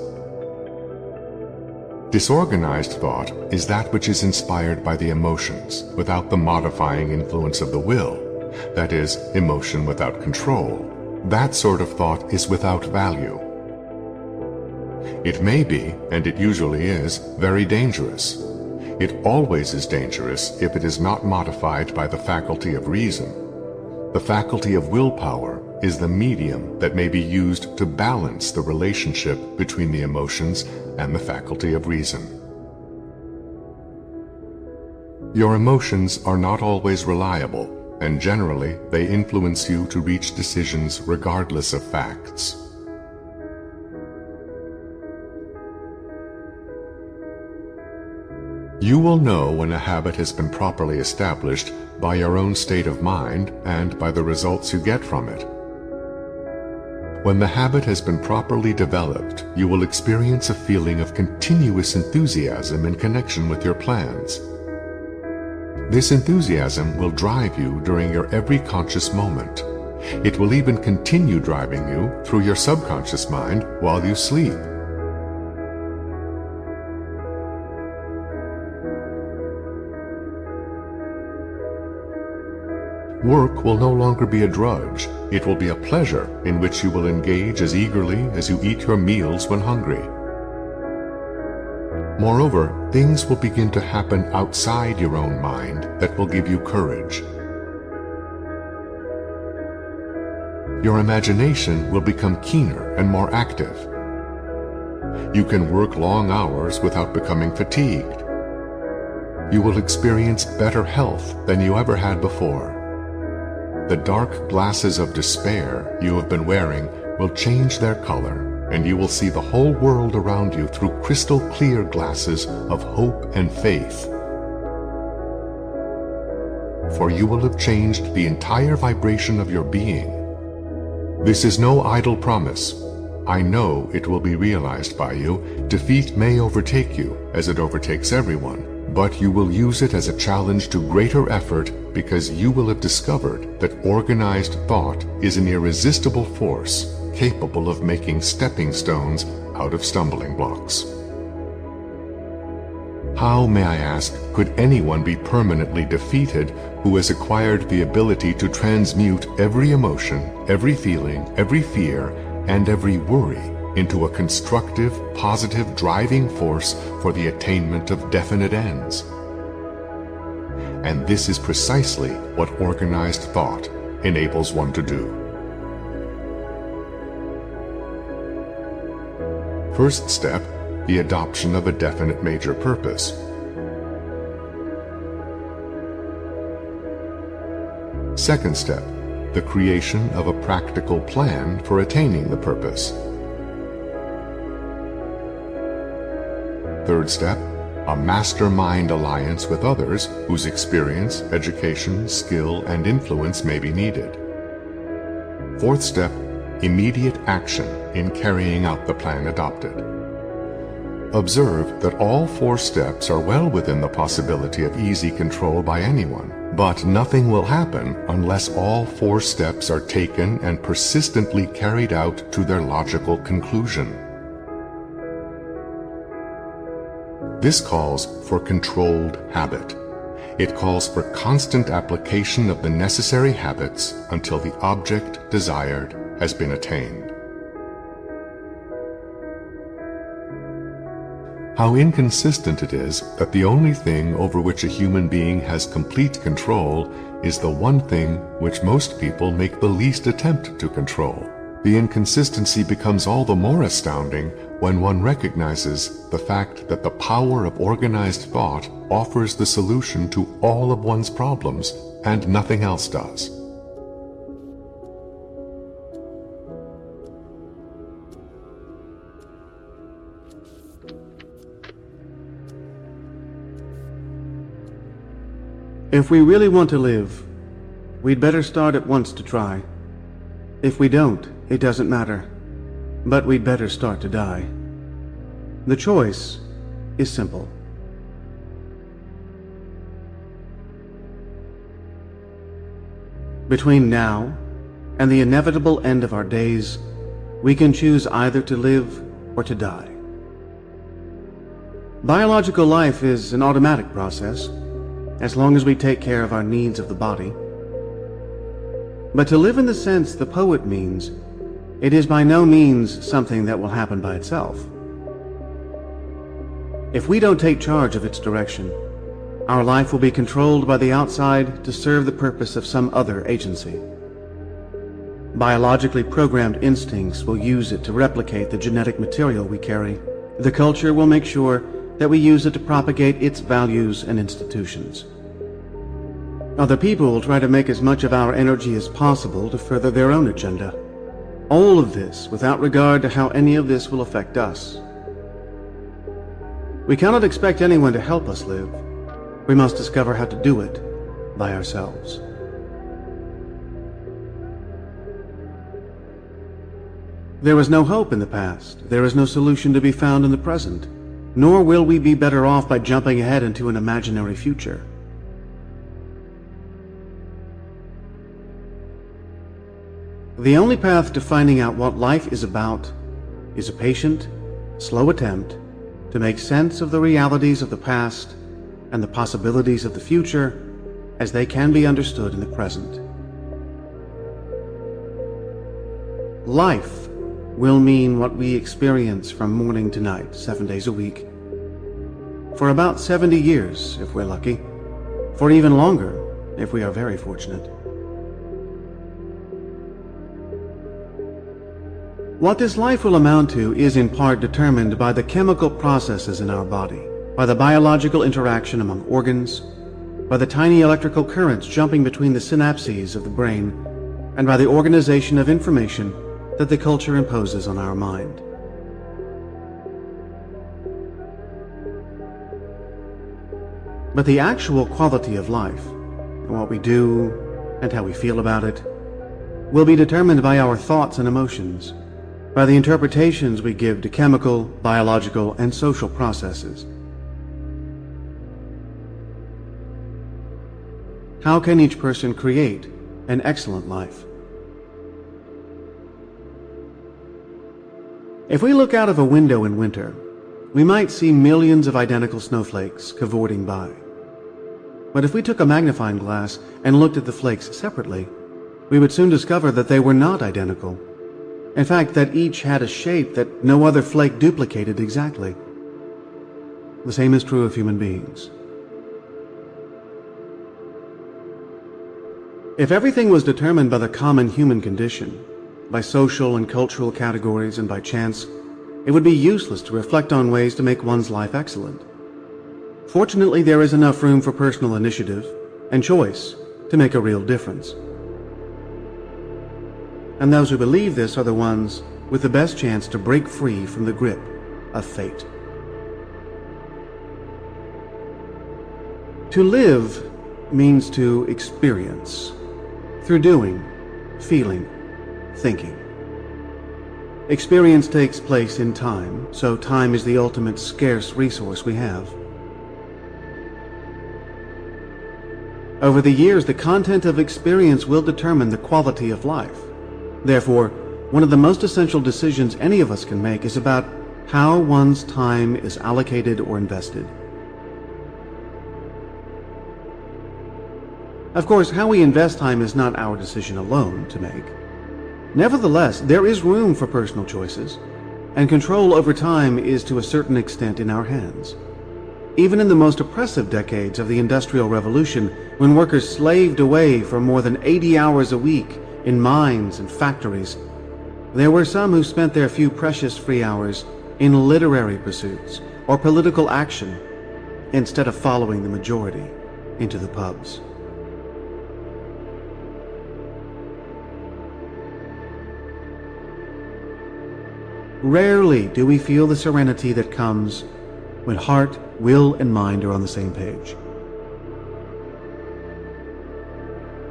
Disorganized thought is that which is inspired by the emotions, without the modifying influence of the will, that is, emotion without control. That sort of thought is without value. It may be, and it usually is, very dangerous. It always is dangerous if it is not modified by the faculty of reason. The faculty of willpower is the medium that may be used to balance the relationship between the emotions and the faculty of reason. Your emotions are not always reliable, and generally they influence you to reach decisions regardless of facts. You will know when a habit has been properly established by your own state of mind and by the results you get from it. When the habit has been properly developed, you will experience a feeling of continuous enthusiasm in connection with your plans. This enthusiasm will drive you during your every conscious moment. It will even continue driving you through your subconscious mind while you sleep. Work will no longer be a drudge. It will be a pleasure in which you will engage as eagerly as you eat your meals when hungry. Moreover, things will begin to happen outside your own mind that will give you courage. Your imagination will become keener and more active. You can work long hours without becoming fatigued. You will experience better health than you ever had before. The dark glasses of despair you have been wearing will change their color, and you will see the whole world around you through crystal clear glasses of hope and faith. For you will have changed the entire vibration of your being. This is no idle promise. I know it will be realized by you. Defeat may overtake you, as it overtakes everyone, but you will use it as a challenge to greater effort because you will have discovered that organized thought is an irresistible force capable of making stepping stones out of stumbling blocks. How, may I ask, could anyone be permanently defeated who has acquired the ability to transmute every emotion, every feeling, every fear, and every worry into a constructive, positive driving force for the attainment of definite ends? And this is precisely what organized thought enables one to do. First step, the adoption of a definite major purpose. Second step, the creation of a practical plan for attaining the purpose. Third step, a mastermind alliance with others whose experience, education, skill, and influence may be needed. Fourth step, immediate action in carrying out the plan adopted. Observe that all four steps are well within the possibility of easy control by anyone, but nothing will happen unless all four steps are taken and persistently carried out to their logical conclusion. This calls for controlled habit. It calls for constant application of the necessary habits until the object desired has been attained. How inconsistent it is that the only thing over which a human being has complete control is the one thing which most people make the least attempt to control. The inconsistency becomes all the more astounding when one recognizes the fact that the power of organized thought offers the solution to all of one's problems and nothing else does. If we really want to live, we'd better start at once to try. If we don't, it doesn't matter, but we'd better start to die. The choice is simple. Between now and the inevitable end of our days, we can choose either to live or to die. Biological life is an automatic process, as long as we take care of our needs of the body. But to live in the sense the poet means, it is by no means something that will happen by itself. If we don't take charge of its direction, our life will be controlled by the outside to serve the purpose of some other agency. Biologically programmed instincts will use it to replicate the genetic material we carry. The culture will make sure that we use it to propagate its values and institutions. Other people will try to make as much of our energy as possible to further their own agenda. All of this without regard to how any of this will affect us. We cannot expect anyone to help us live. We must discover how to do it by ourselves. There is no hope in the past. There is no solution to be found in the present. Nor will we be better off by jumping ahead into an imaginary future. The only path to finding out what life is about is a patient, slow attempt to make sense of the realities of the past and the possibilities of the future as they can be understood in the present. Life will mean what we experience from morning to night, 7 days a week, for about 70 years if we're lucky, for even longer if we are very fortunate. What this life will amount to is in part determined by the chemical processes in our body, by the biological interaction among organs, by the tiny electrical currents jumping between the synapses of the brain, and by the organization of information that the culture imposes on our mind. But the actual quality of life, what we do and how we feel about it, will be determined by our thoughts and emotions, by the interpretations we give to chemical, biological, and social processes. How can each person create an excellent life? If we look out of a window in winter, we might see millions of identical snowflakes cavorting by. But if we took a magnifying glass and looked at the flakes separately, we would soon discover that they were not identical. In fact, that each had a shape that no other flake duplicated exactly. The same is true of human beings. If everything was determined by the common human condition, by social and cultural categories and by chance, it would be useless to reflect on ways to make one's life excellent. Fortunately, there is enough room for personal initiative and choice to make a real difference. And those who believe this are the ones with the best chance to break free from the grip of fate. To live means to experience, through doing, feeling, thinking. Experience takes place in time, so time is the ultimate scarce resource we have. Over the years, the content of experience will determine the quality of life. Therefore, one of the most essential decisions any of us can make is about how one's time is allocated or invested. Of course, how we invest time is not our decision alone to make. Nevertheless, there is room for personal choices, and control over time is to a certain extent in our hands. Even in the most oppressive decades of the Industrial Revolution, when workers slaved away for more than 80 hours a week in mines and factories, there were some who spent their few precious free hours in literary pursuits or political action instead of following the majority into the pubs. Rarely do we feel the serenity that comes when heart, will, and mind are on the same page.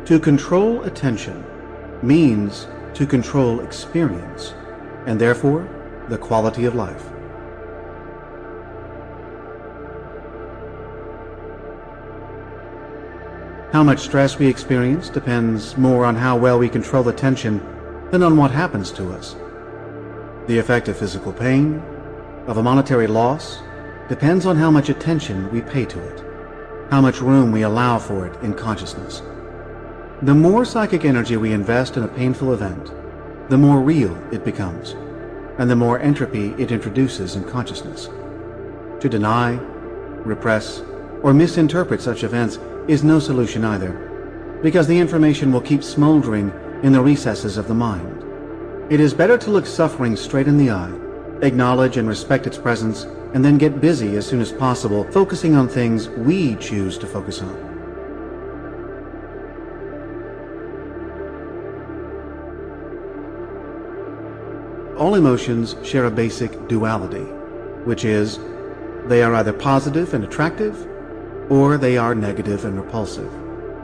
To control attention means to control experience, and therefore the quality of life. How much stress we experience depends more on how well we control attention than on what happens to us. The effect of physical pain, of a monetary loss, depends on how much attention we pay to it, how much room we allow for it in consciousness. The more psychic energy we invest in a painful event, the more real it becomes, and the more entropy it introduces in consciousness. To deny, repress, or misinterpret such events is no solution either, because the information will keep smoldering in the recesses of the mind. It is better to look suffering straight in the eye, acknowledge and respect its presence, and then get busy as soon as possible, focusing on things we choose to focus on. All emotions share a basic duality, which is they are either positive and attractive, or they are negative and repulsive.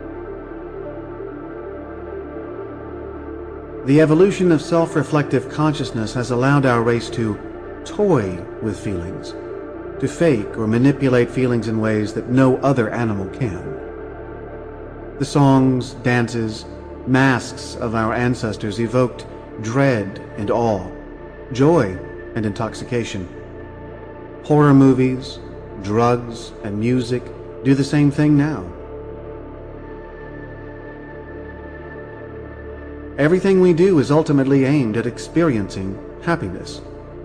The evolution of self-reflective consciousness has allowed our race to toy with feelings, to fake or manipulate feelings in ways that no other animal can. The songs, dances, masks of our ancestors evoked dread and awe, joy and intoxication. Horror movies, drugs, and music do the same thing now. Everything we do is ultimately aimed at experiencing happiness.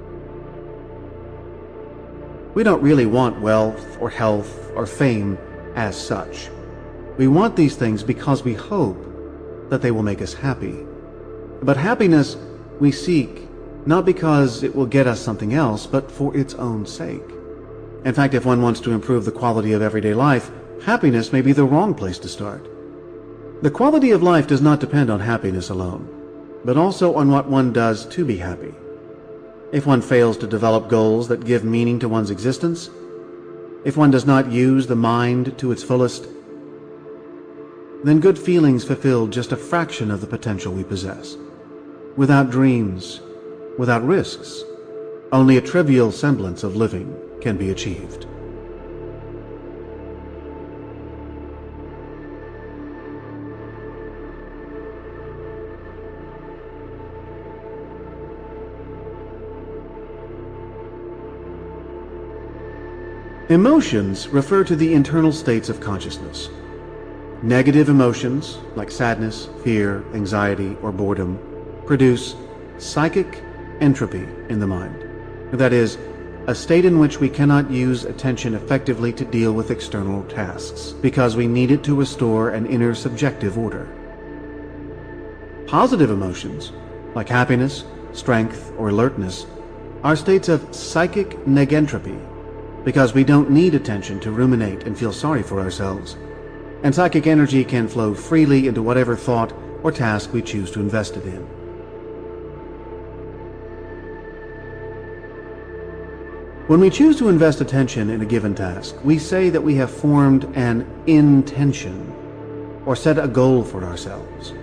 We don't really want wealth or health or fame as such. We want these things because we hope that they will make us happy. But happiness we seek not because it will get us something else, but for its own sake. In fact, if one wants to improve the quality of everyday life, happiness may be the wrong place to start. The quality of life does not depend on happiness alone, but also on what one does to be happy. If one fails to develop goals that give meaning to one's existence, if one does not use the mind to its fullest, then good feelings fulfill just a fraction of the potential we possess. Without dreams, without risks, only a trivial semblance of living can be achieved. Emotions refer to the internal states of consciousness. Negative emotions, like sadness, fear, anxiety, or boredom, produce psychic entropy in the mind. That is, a state in which we cannot use attention effectively to deal with external tasks, because we need it to restore an inner subjective order. Positive emotions, like happiness, strength, or alertness, are states of psychic negentropy, because we don't need attention to ruminate and feel sorry for ourselves, and psychic energy can flow freely into whatever thought or task we choose to invest it in. When we choose to invest attention in a given task, we say that we have formed an intention, or set a goal for ourselves.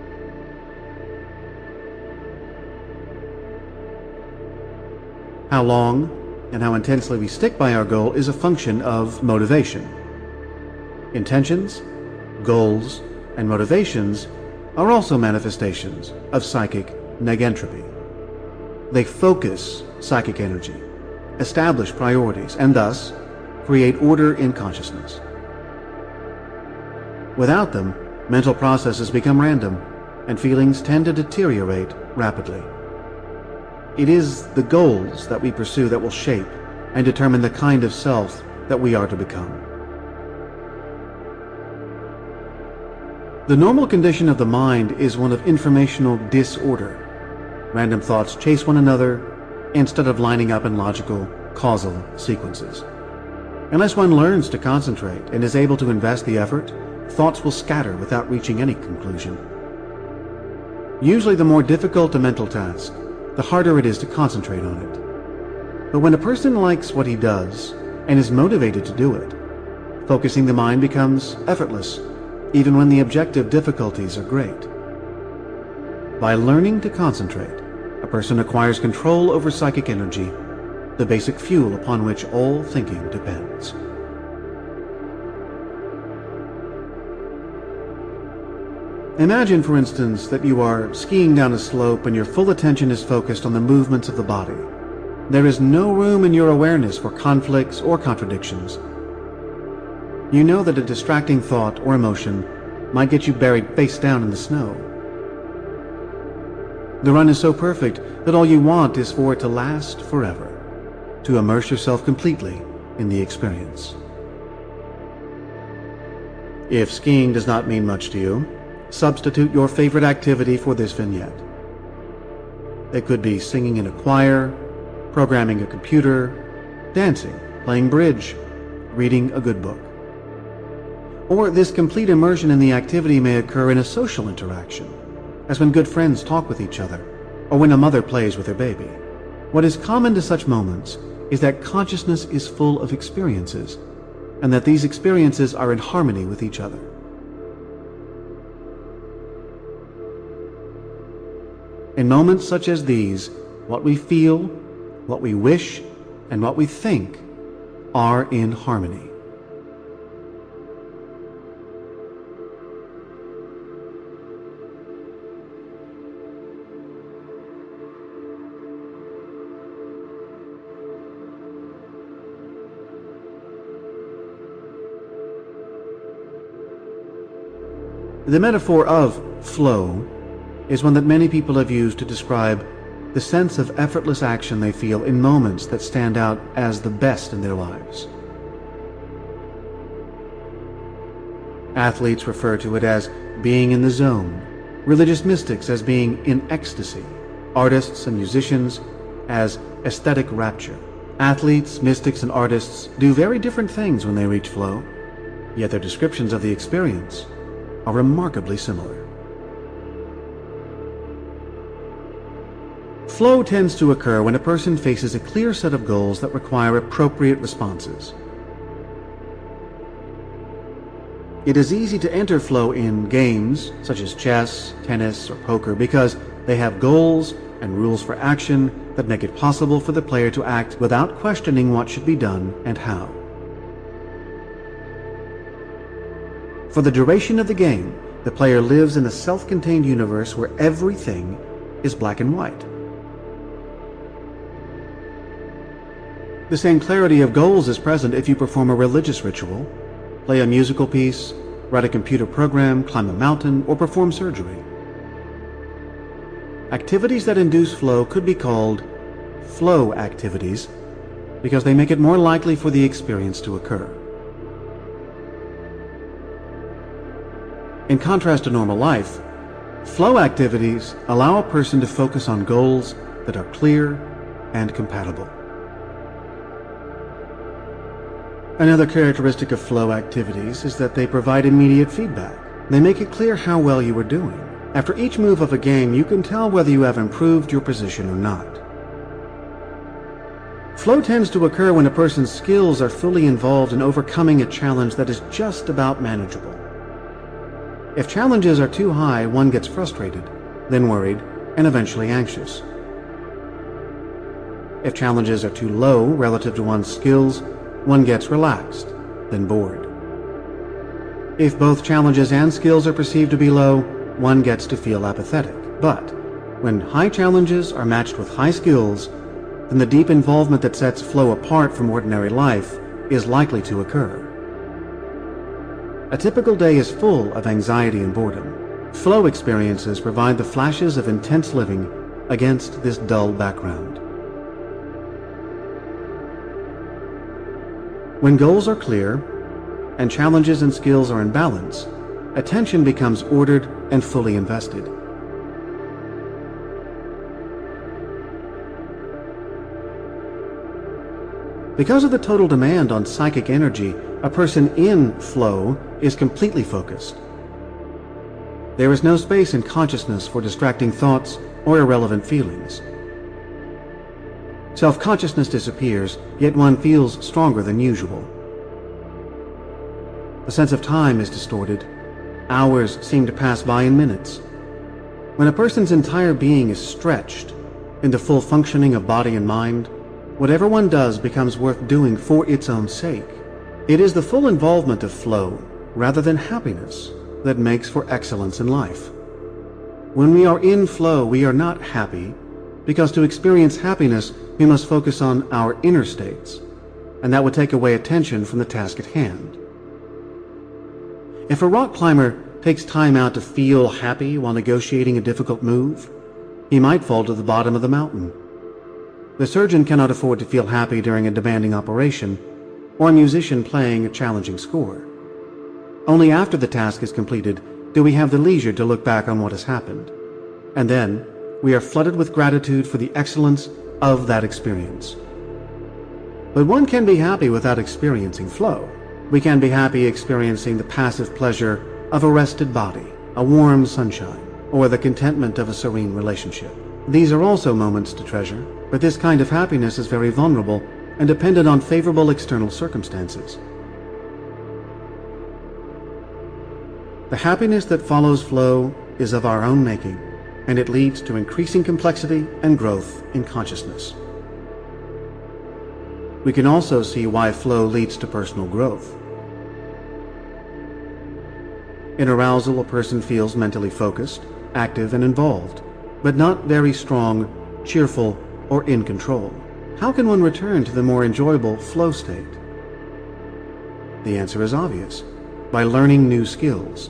How long and how intensely we stick by our goal is a function of motivation. Intentions, goals, and motivations are also manifestations of psychic negentropy. They focus psychic energy, establish priorities, and thus create order in consciousness. Without them, mental processes become random, and feelings tend to deteriorate rapidly. It is the goals that we pursue that will shape and determine the kind of self that we are to become. The normal condition of the mind is one of informational disorder. Random thoughts chase one another instead of lining up in logical, causal sequences. Unless one learns to concentrate and is able to invest the effort, thoughts will scatter without reaching any conclusion. Usually the more difficult a mental task, the harder it is to concentrate on it. But when a person likes what he does and is motivated to do it, focusing the mind becomes effortless, even when the objective difficulties are great. By learning to concentrate, a person acquires control over psychic energy, the basic fuel upon which all thinking depends. Imagine, for instance, that you are skiing down a slope and your full attention is focused on the movements of the body. There is no room in your awareness for conflicts or contradictions. You know that a distracting thought or emotion might get you buried face down in the snow. The run is so perfect that all you want is for it to last forever, to immerse yourself completely in the experience. If skiing does not mean much to you, substitute your favorite activity for this vignette. It could be singing in a choir, programming a computer, dancing, playing bridge, reading a good book. Or this complete immersion in the activity may occur in a social interaction, as when good friends talk with each other, or when a mother plays with her baby. What is common to such moments is that consciousness is full of experiences, and that these experiences are in harmony with each other. In moments such as these, what we feel, what we wish, and what we think are in harmony. The metaphor of flow is one that many people have used to describe the sense of effortless action they feel in moments that stand out as the best in their lives. Athletes refer to it as being in the zone, religious mystics as being in ecstasy, artists and musicians as aesthetic rapture. Athletes, mystics, and artists do very different things when they reach flow, yet their descriptions of the experience are remarkably similar. Flow tends to occur when a person faces a clear set of goals that require appropriate responses. It is easy to enter flow in games such as chess, tennis, or poker because they have goals and rules for action that make it possible for the player to act without questioning what should be done and how. For the duration of the game, the player lives in a self-contained universe where everything is black and white. The same clarity of goals is present if you perform a religious ritual, play a musical piece, write a computer program, climb a mountain, or perform surgery. Activities that induce flow could be called flow activities because they make it more likely for the experience to occur. In contrast to normal life, flow activities allow a person to focus on goals that are clear and compatible. Another characteristic of flow activities is that they provide immediate feedback. They make it clear how well you are doing. After each move of a game, you can tell whether you have improved your position or not. Flow tends to occur when a person's skills are fully involved in overcoming a challenge that is just about manageable. If challenges are too high, one gets frustrated, then worried, and eventually anxious. If challenges are too low relative to one's skills, one gets relaxed, then bored. If both challenges and skills are perceived to be low, one gets to feel apathetic. But when high challenges are matched with high skills, then the deep involvement that sets flow apart from ordinary life is likely to occur. A typical day is full of anxiety and boredom. Flow experiences provide the flashes of intense living against this dull background. When goals are clear and challenges and skills are in balance, attention becomes ordered and fully invested. Because of the total demand on psychic energy, a person in flow is completely focused. There is no space in consciousness for distracting thoughts or irrelevant feelings. Self-consciousness disappears, yet one feels stronger than usual. The sense of time is distorted, Hours seem to pass by in minutes. When a person's entire being is stretched into full functioning of body and mind, whatever one does becomes worth doing for its own sake. It is the full involvement of flow, rather than happiness, that makes for excellence in life. When we are in flow, we are not happy, because to experience happiness, we must focus on our inner states, and that would take away attention from the task at hand. If a rock climber takes time out to feel happy while negotiating a difficult move, he might fall to the bottom of the mountain. The surgeon cannot afford to feel happy during a demanding operation, or a musician playing a challenging score. Only after the task is completed do we have the leisure to look back on what has happened, and then we are flooded with gratitude for the excellence of that experience. But one can be happy without experiencing flow. We can be happy experiencing the passive pleasure of a rested body, a warm sunshine, or the contentment of a serene relationship. These are also moments to treasure, but this kind of happiness is very vulnerable and dependent on favorable external circumstances. The happiness that follows flow is of our own making, and it leads to increasing complexity and growth in consciousness. We can also see why flow leads to personal growth. In arousal, a person feels mentally focused, active, and involved, but not very strong, cheerful, or in control. How can one return to the more enjoyable flow state? The answer is obvious: by learning new skills.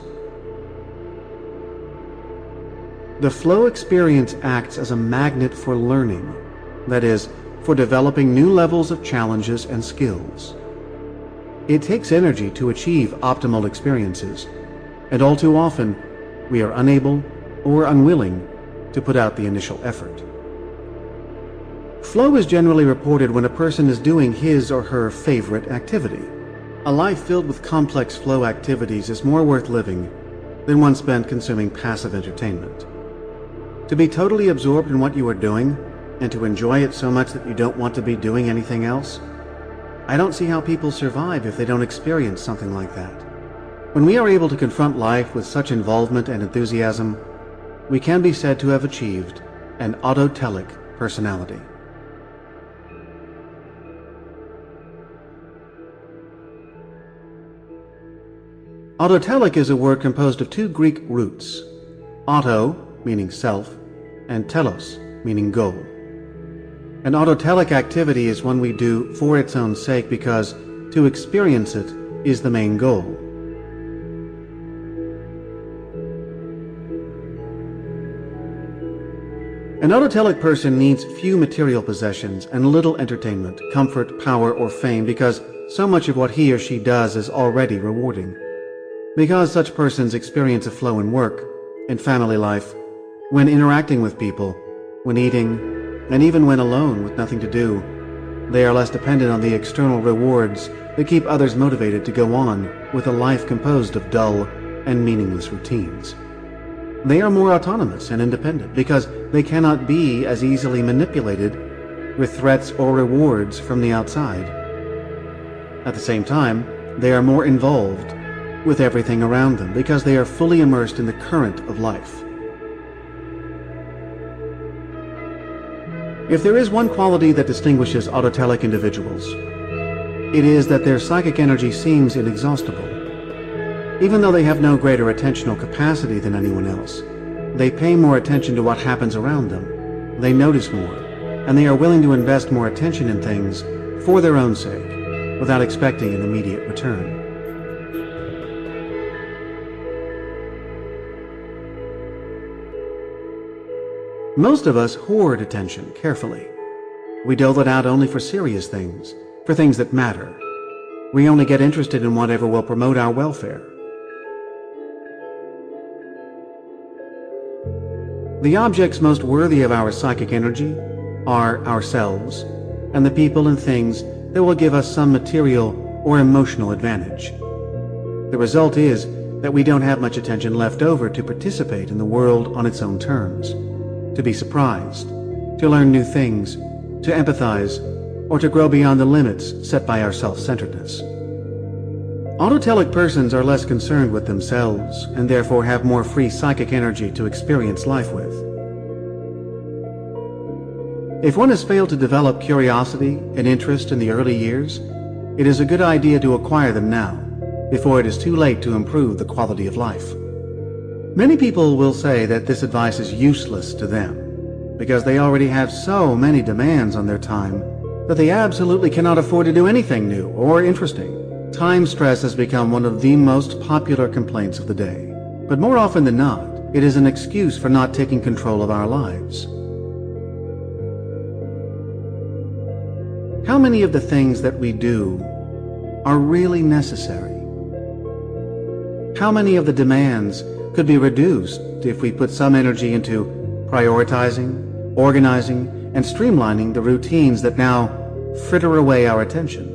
The flow experience acts as a magnet for learning, that is, for developing new levels of challenges and skills. It takes energy to achieve optimal experiences, and all too often we are unable or unwilling to put out the initial effort. Flow is generally reported when a person is doing his or her favorite activity. A life filled with complex flow activities is more worth living than one spent consuming passive entertainment. To be totally absorbed in what you are doing, and to enjoy it so much that you don't want to be doing anything else, I don't see how people survive if they don't experience something like that. When we are able to confront life with such involvement and enthusiasm, we can be said to have achieved an autotelic personality. Autotelic is a word composed of two Greek roots: auto, meaning self, and telos, meaning goal. An autotelic activity is one we do for its own sake because to experience it is the main goal. An autotelic person needs few material possessions and little entertainment, comfort, power, or fame because so much of what he or she does is already rewarding. Because such persons experience a flow in work, in family life, when interacting with people, when eating, and even when alone with nothing to do, they are less dependent on the external rewards that keep others motivated to go on with a life composed of dull and meaningless routines. They are more autonomous and independent because they cannot be as easily manipulated with threats or rewards from the outside. At the same time, they are more involved with everything around them because they are fully immersed in the current of life. If there is one quality that distinguishes autotelic individuals, it is that their psychic energy seems inexhaustible. Even though they have no greater attentional capacity than anyone else, they pay more attention to what happens around them, they notice more, and they are willing to invest more attention in things for their own sake, without expecting an immediate return. Most of us hoard attention carefully. We dole it out only for serious things, for things that matter. We only get interested in whatever will promote our welfare. The objects most worthy of our psychic energy are ourselves and the people and things that will give us some material or emotional advantage. The result is that we don't have much attention left over to participate in the world on its own terms, to be surprised, to learn new things, to empathize, or to grow beyond the limits set by our self-centeredness. Autotelic persons are less concerned with themselves and therefore have more free psychic energy to experience life with. If one has failed to develop curiosity and interest in the early years, it is a good idea to acquire them now, before it is too late to improve the quality of life. Many people will say that this advice is useless to them, because they already have so many demands on their time that they absolutely cannot afford to do anything new or interesting. Time stress has become one of the most popular complaints of the day, but more often than not, it is an excuse for not taking control of our lives. How many of the things that we do are really necessary? How many of the demands could be reduced if we put some energy into prioritizing, organizing, and streamlining the routines that now fritter away our attention?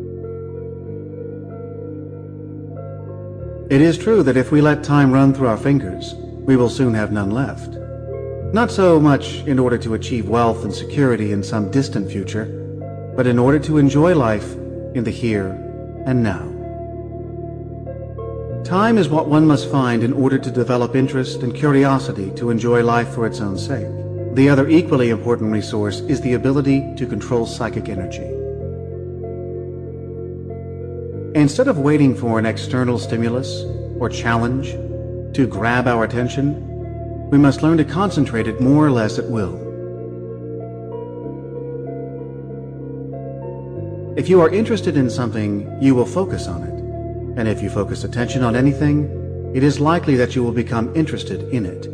It is true that if we let time run through our fingers, we will soon have none left. Not so much in order to achieve wealth and security in some distant future, but in order to enjoy life in the here and now. Time is what one must find in order to develop interest and curiosity to enjoy life for its own sake. The other equally important resource is the ability to control psychic energy. Instead of waiting for an external stimulus or challenge to grab our attention, we must learn to concentrate it more or less at will. If you are interested in something, you will focus on it. And if you focus attention on anything, it is likely that you will become interested in it.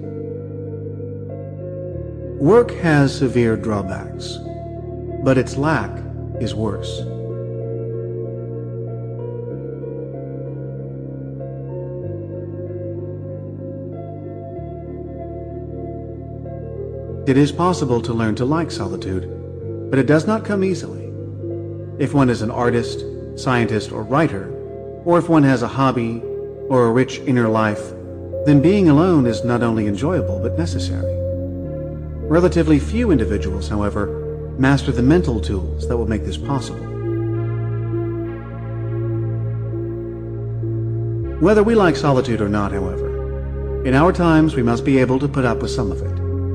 Work has severe drawbacks, but its lack is worse. It is possible to learn to like solitude, but it does not come easily. If one is an artist, scientist, or writer, or if one has a hobby or a rich inner life, then being alone is not only enjoyable but necessary. Relatively few individuals, however, master the mental tools that will make this possible. Whether we like solitude or not, however, in our times we must be able to put up with some of it.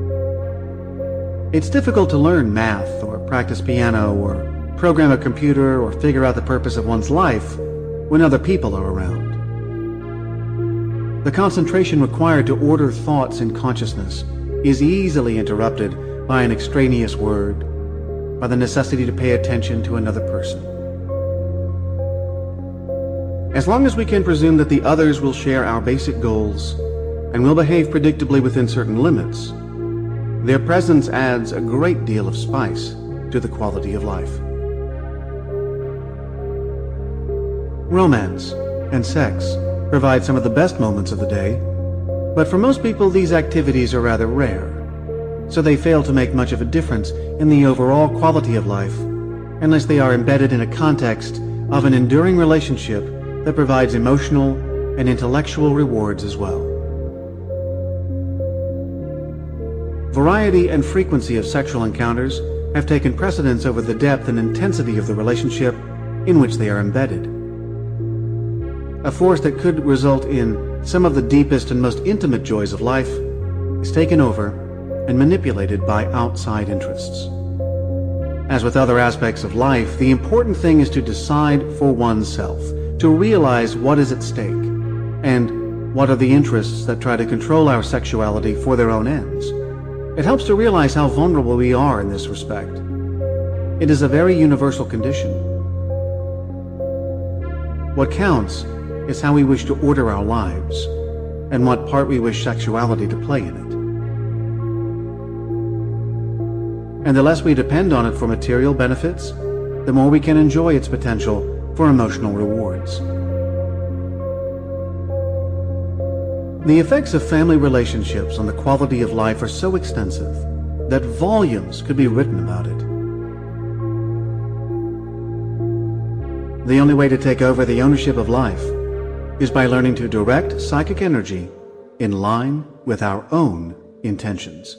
It's difficult to learn math or practice piano or program a computer or figure out the purpose of one's life when other people are around. The concentration required to order thoughts in consciousness is easily interrupted by an extraneous word, by the necessity to pay attention to another person. As long as we can presume that the others will share our basic goals and will behave predictably within certain limits, their presence adds a great deal of spice to the quality of life. Romance and sex provide some of the best moments of the day, but for most people these activities are rather rare, so they fail to make much of a difference in the overall quality of life unless they are embedded in a context of an enduring relationship that provides emotional and intellectual rewards as well. Variety and frequency of sexual encounters have taken precedence over the depth and intensity of the relationship in which they are embedded. A force that could result in some of the deepest and most intimate joys of life is taken over and manipulated by outside interests. As with other aspects of life, the important thing is to decide for oneself, to realize what is at stake, and what are the interests that try to control our sexuality for their own ends. It helps to realize how vulnerable we are in this respect. It is a very universal condition. What counts is how we wish to order our lives, and what part we wish sexuality to play in it. And the less we depend on it for material benefits, the more we can enjoy its potential for emotional rewards. The effects of family relationships on the quality of life are so extensive that volumes could be written about it. The only way to take over the ownership of life is by learning to direct psychic energy in line with our own intentions.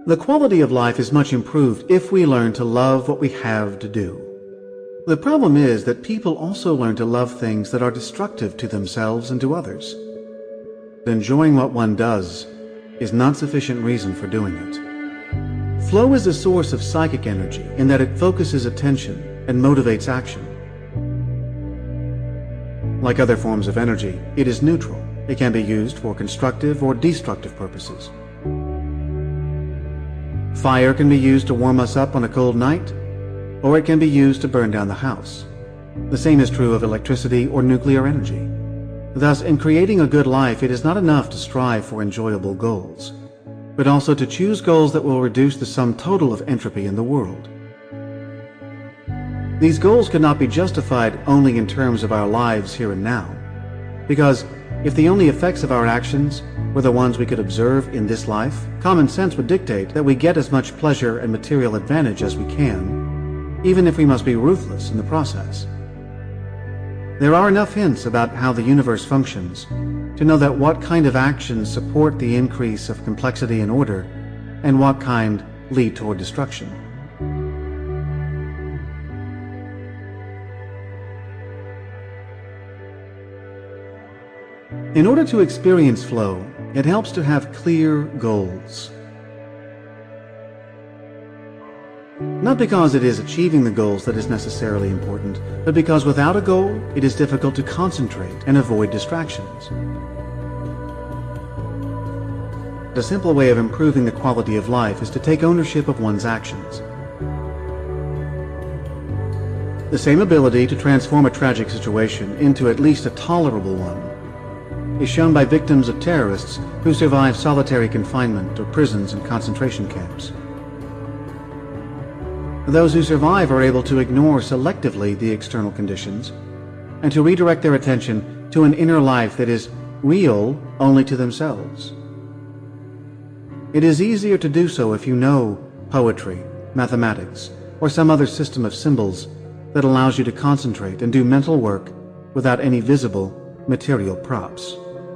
The quality of life is much improved if we learn to love what we have to do. The problem is that people also learn to love things that are destructive to themselves and to others. Enjoying what one does is not sufficient reason for doing it. Flow is a source of psychic energy in that it focuses attention and motivates action. Like other forms of energy, it is neutral. It can be used for constructive or destructive purposes. Fire can be used to warm us up on a cold night, or it can be used to burn down the house. The same is true of electricity or nuclear energy. Thus, in creating a good life, it is not enough to strive for enjoyable goals, but also to choose goals that will reduce the sum total of entropy in the world. These goals cannot be justified only in terms of our lives here and now, because if the only effects of our actions were the ones we could observe in this life, common sense would dictate that we get as much pleasure and material advantage as we can, even if we must be ruthless in the process. There are enough hints about how the universe functions to know that what kind of actions support the increase of complexity and order, and what kind lead toward destruction. In order to experience flow, it helps to have clear goals. Not because it is achieving the goals that is necessarily important, but because without a goal, it is difficult to concentrate and avoid distractions. The simple way of improving the quality of life is to take ownership of one's actions. The same ability to transform a tragic situation into at least a tolerable one is shown by victims of terrorists who survive solitary confinement or prisons and concentration camps. Those who survive are able to ignore selectively the external conditions and to redirect their attention to an inner life that is real only to themselves. It is easier to do so if you know poetry, mathematics, or some other system of symbols that allows you to concentrate and do mental work without any visible material props.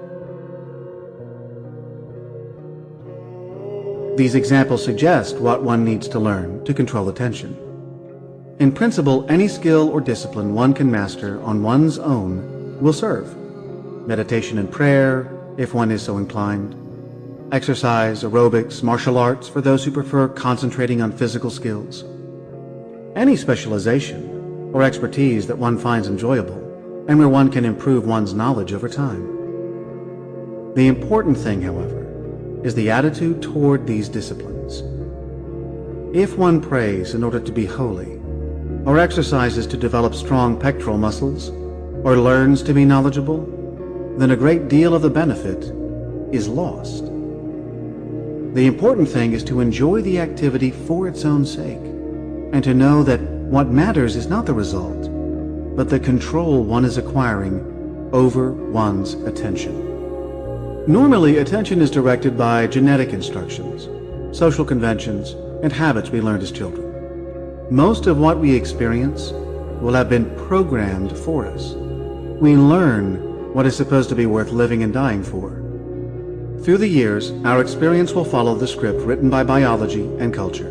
These examples suggest what one needs to learn to control attention. In principle, any skill or discipline one can master on one's own will serve. Meditation and prayer, if one is so inclined. Exercise, aerobics, martial arts for those who prefer concentrating on physical skills. Any specialization or expertise that one finds enjoyable and where one can improve one's knowledge over time. The important thing, however, is the attitude toward these disciplines. If one prays in order to be holy, or exercises to develop strong pectoral muscles, or learns to be knowledgeable, then a great deal of the benefit is lost. The important thing is to enjoy the activity for its own sake, and to know that what matters is not the result, but the control one is acquiring over one's attention. Normally, attention is directed by genetic instructions, social conventions, and habits we learned as children. Most of what we experience will have been programmed for us. We learn what is supposed to be worth living and dying for. Through the years, our experience will follow the script written by biology and culture.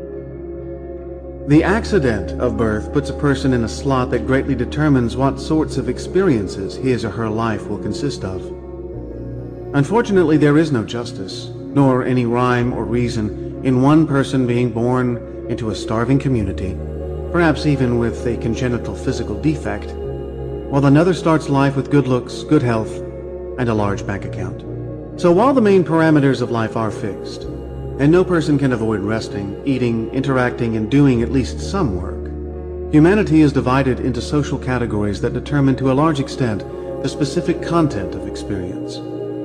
The accident of birth puts a person in a slot that greatly determines what sorts of experiences his or her life will consist of. Unfortunately, there is no justice, nor any rhyme or reason in one person being born into a starving community, perhaps even with a congenital physical defect, while another starts life with good looks, good health, and a large bank account. So while the main parameters of life are fixed, and no person can avoid resting, eating, interacting, and doing at least some work, humanity is divided into social categories that determine to a large extent the specific content of experience.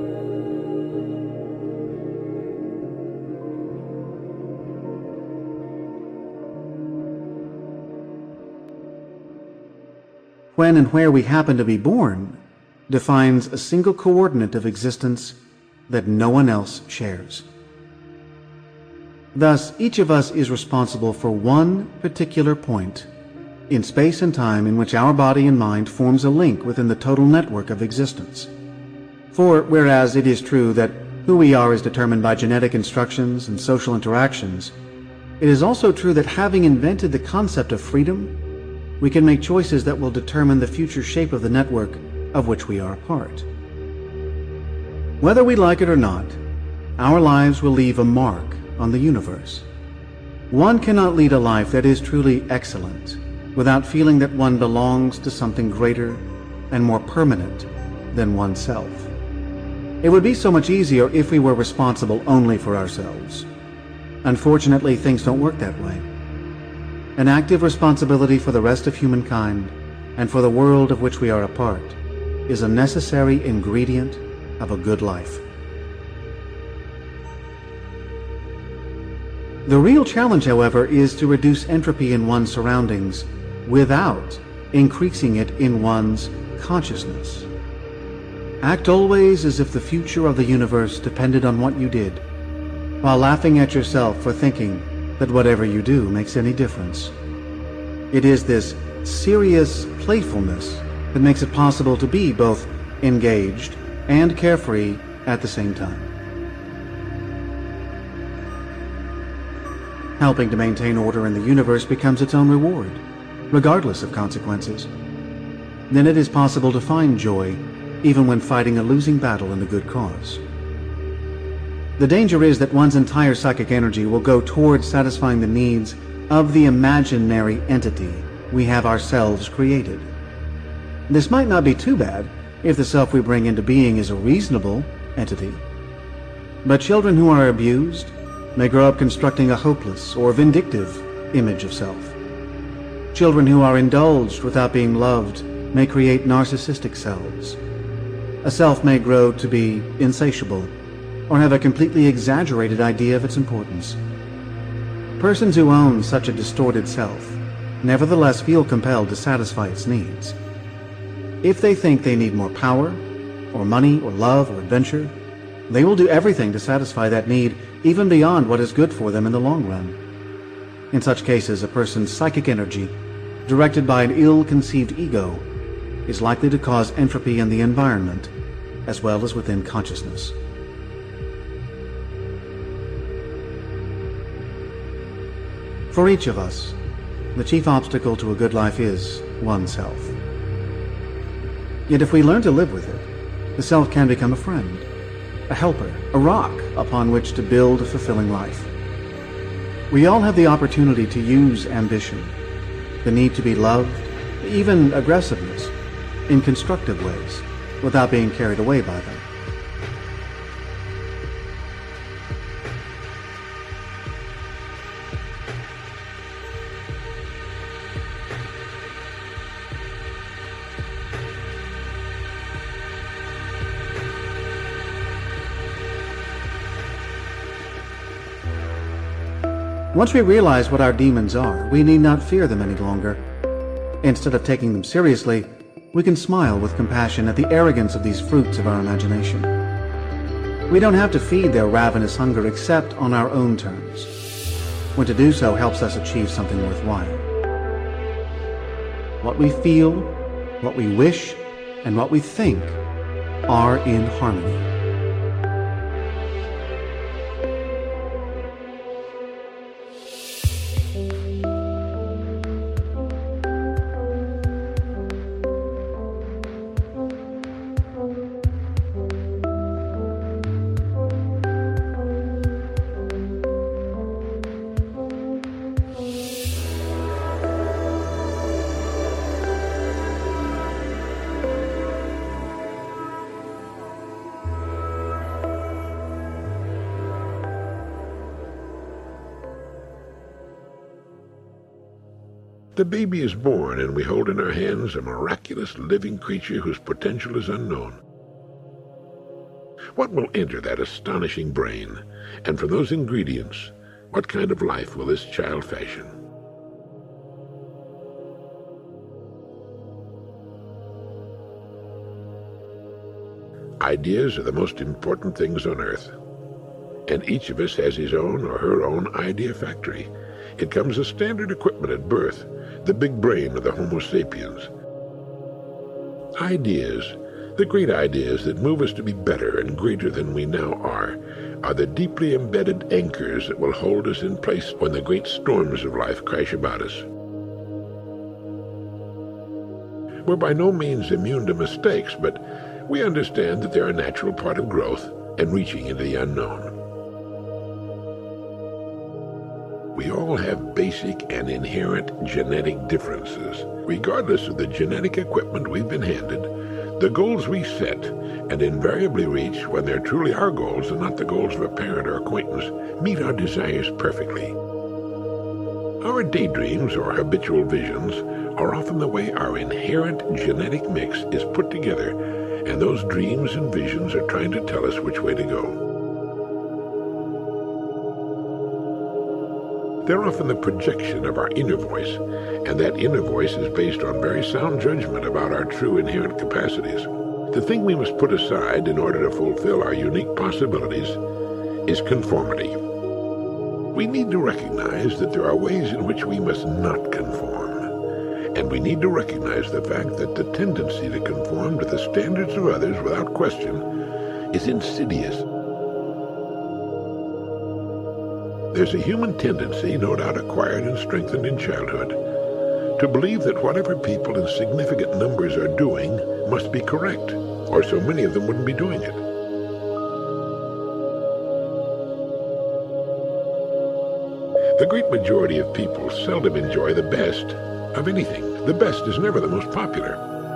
When and where we happen to be born defines a single coordinate of existence that no one else shares. Thus, each of us is responsible for one particular point in space and time in which our body and mind forms a link within the total network of existence. For whereas it is true that Who we are is determined by genetic instructions and social interactions. It is also true that having invented the concept of freedom, we can make choices that will determine the future shape of the network of which we are a part. Whether we like it or not, our lives will leave a mark on the universe. One cannot lead a life that is truly excellent without feeling that one belongs to something greater and more permanent than oneself. It would be so much easier if we were responsible only for ourselves. Unfortunately, things don't work that way. An active responsibility for the rest of humankind and for the world of which we are a part is a necessary ingredient of a good life. The real challenge, however, is to reduce entropy in one's surroundings without increasing it in one's consciousness. Act always as if the future of the universe depended on what you did, while laughing at yourself for thinking that whatever you do makes any difference. It is this serious playfulness that makes it possible to be both engaged and carefree at the same time. Helping to maintain order in the universe becomes its own reward, regardless of consequences. Then it is possible to find joy even when fighting a losing battle in the good cause. The danger is that one's entire psychic energy will go towards satisfying the needs of the imaginary entity we have ourselves created. This might not be too bad if the self we bring into being is a reasonable entity. But children who are abused may grow up constructing a hopeless or vindictive image of self. Children who are indulged without being loved may create narcissistic selves. A self may grow to be insatiable or have a completely exaggerated idea of its importance. Persons who own such a distorted self nevertheless feel compelled to satisfy its needs. If they think they need more power, or money, or love, or adventure, they will do everything to satisfy that need, even beyond what is good for them in the long run. In such cases, a person's psychic energy, directed by an ill-conceived ego, is likely to cause entropy in the environment, as well as within consciousness. For each of us, the chief obstacle to a good life is oneself. Yet if we learn to live with it, the self can become a friend, a helper, a rock upon which to build a fulfilling life. We all have the opportunity to use ambition, the need to be loved, even aggressiveness, in constructive ways, without being carried away by them. Once we realize what our demons are, we need not fear them any longer. Instead of taking them seriously, we can smile with compassion at the arrogance of these fruits of our imagination. We don't have to feed their ravenous hunger except on our own terms, when to do so helps us achieve something worthwhile. What we feel, what we wish, and what we think are in harmony. The baby is born, and we hold in our hands a miraculous living creature whose potential is unknown. What will enter that astonishing brain? And from those ingredients, what kind of life will this child fashion? Ideas are the most important things on earth, and each of us has his own or her own idea factory. It comes as standard equipment at birth, the big brain of the Homo sapiens. Ideas, The great ideas that move us to be better and greater than we now are the deeply embedded anchors that will hold us in place when the great storms of life crash about us. We're by no means immune to mistakes, but we understand that they're a natural part of growth and reaching into the unknown. We all have basic and inherent genetic differences. Regardless of the genetic equipment we've been handed, the goals we set and invariably reach when they're truly our goals and not the goals of a parent or acquaintance meet our desires perfectly. Our daydreams or habitual visions are often the way our inherent genetic mix is put together, and those dreams and visions are trying to tell us which way to go. They're often the projection of our inner voice, and that inner voice is based on very sound judgment about our true inherent capacities. The thing we must put aside in order to fulfill our unique possibilities is conformity. We need to recognize that there are ways in which we must not conform, and we need to recognize the fact that the tendency to conform to the standards of others without question is insidious. There's a human tendency, no doubt acquired and strengthened in childhood, to believe that whatever people in significant numbers are doing must be correct, or so many of them wouldn't be doing it. The great majority of people seldom enjoy the best of anything. The best is never the most popular.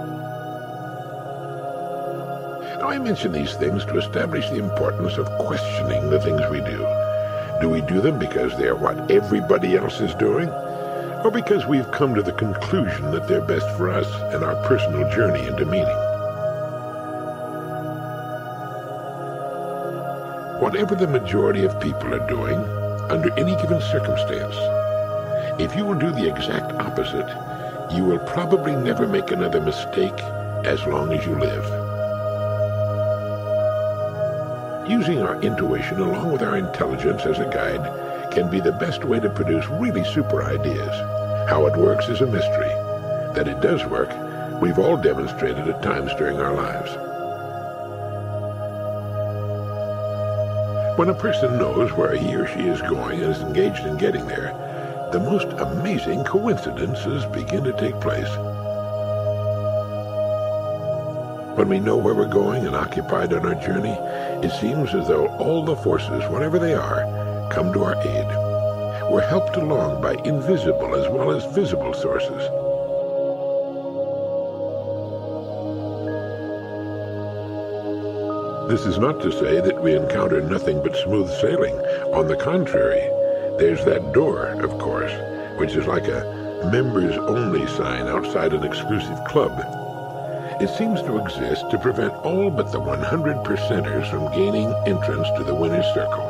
Now, I mention these things to establish the importance of questioning the things we do. Do we do them because they're what everybody else is doing? Or because we've come to the conclusion that they're best for us and our personal journey into meaning? Whatever the majority of people are doing, under any given circumstance, if you will do the exact opposite, you will probably never make another mistake as long as you live. Using our intuition along with our intelligence as a guide can be the best way to produce really super ideas. How it works is a mystery. That it does work, we've all demonstrated at times during our lives. When a person knows where he or she is going and is engaged in getting there, the most amazing coincidences begin to take place. When we know where we're going and occupied on our journey, it seems as though all the forces, whatever they are, come to our aid. We're helped along by invisible as well as visible sources. This is not to say that we encounter nothing but smooth sailing. On the contrary, there's that door, of course, which is like a members-only sign outside an exclusive club. It seems to exist to prevent all but the 100%ers from gaining entrance to the winner's circle.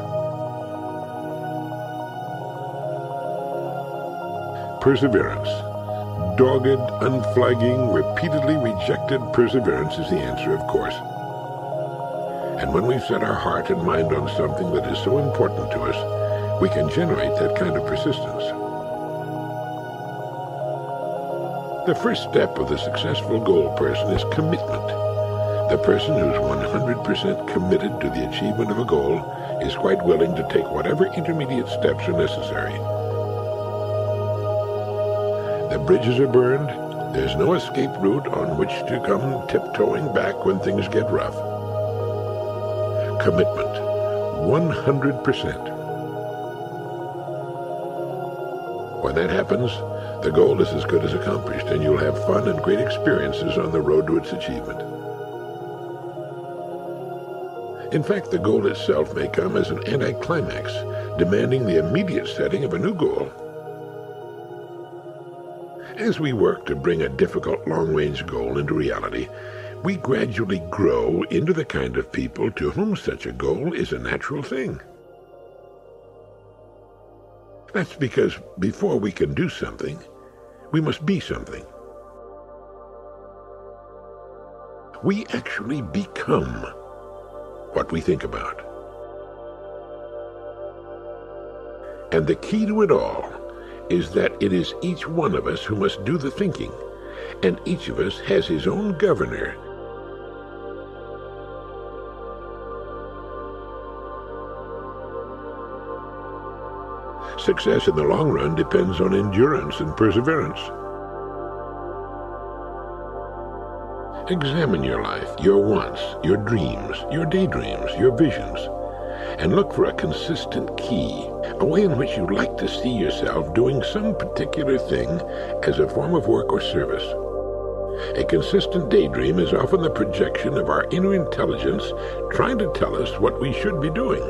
Perseverance. Dogged, unflagging, repeatedly rejected perseverance is the answer, of course. And when we've set our heart and mind on something that is so important to us, we can generate that kind of persistence. The first step of the successful goal person is commitment. The person who's 100% committed to the achievement of a goal is quite willing to take whatever intermediate steps are necessary. The bridges are burned. There's no escape route on which to come tiptoeing back when things get rough. Commitment, 100%. When that happens, the goal is as good as accomplished, and you'll have fun and great experiences on the road to its achievement. In fact, the goal itself may come as an anticlimax, demanding the immediate setting of a new goal. As we work to bring a difficult long-range goal into reality, we gradually grow into the kind of people to whom such a goal is a natural thing. That's because before we can do something, we must be something. We actually become what we think about. And the key to it all is that it is each one of us who must do the thinking, and each of us has his own governor Success in the long run depends on endurance and perseverance. Examine your life, your wants, your dreams, your daydreams, your visions, and look for a consistent key, a way in which you'd like to see yourself doing some particular thing as a form of work or service. A consistent daydream is often the projection of our inner intelligence trying to tell us what we should be doing.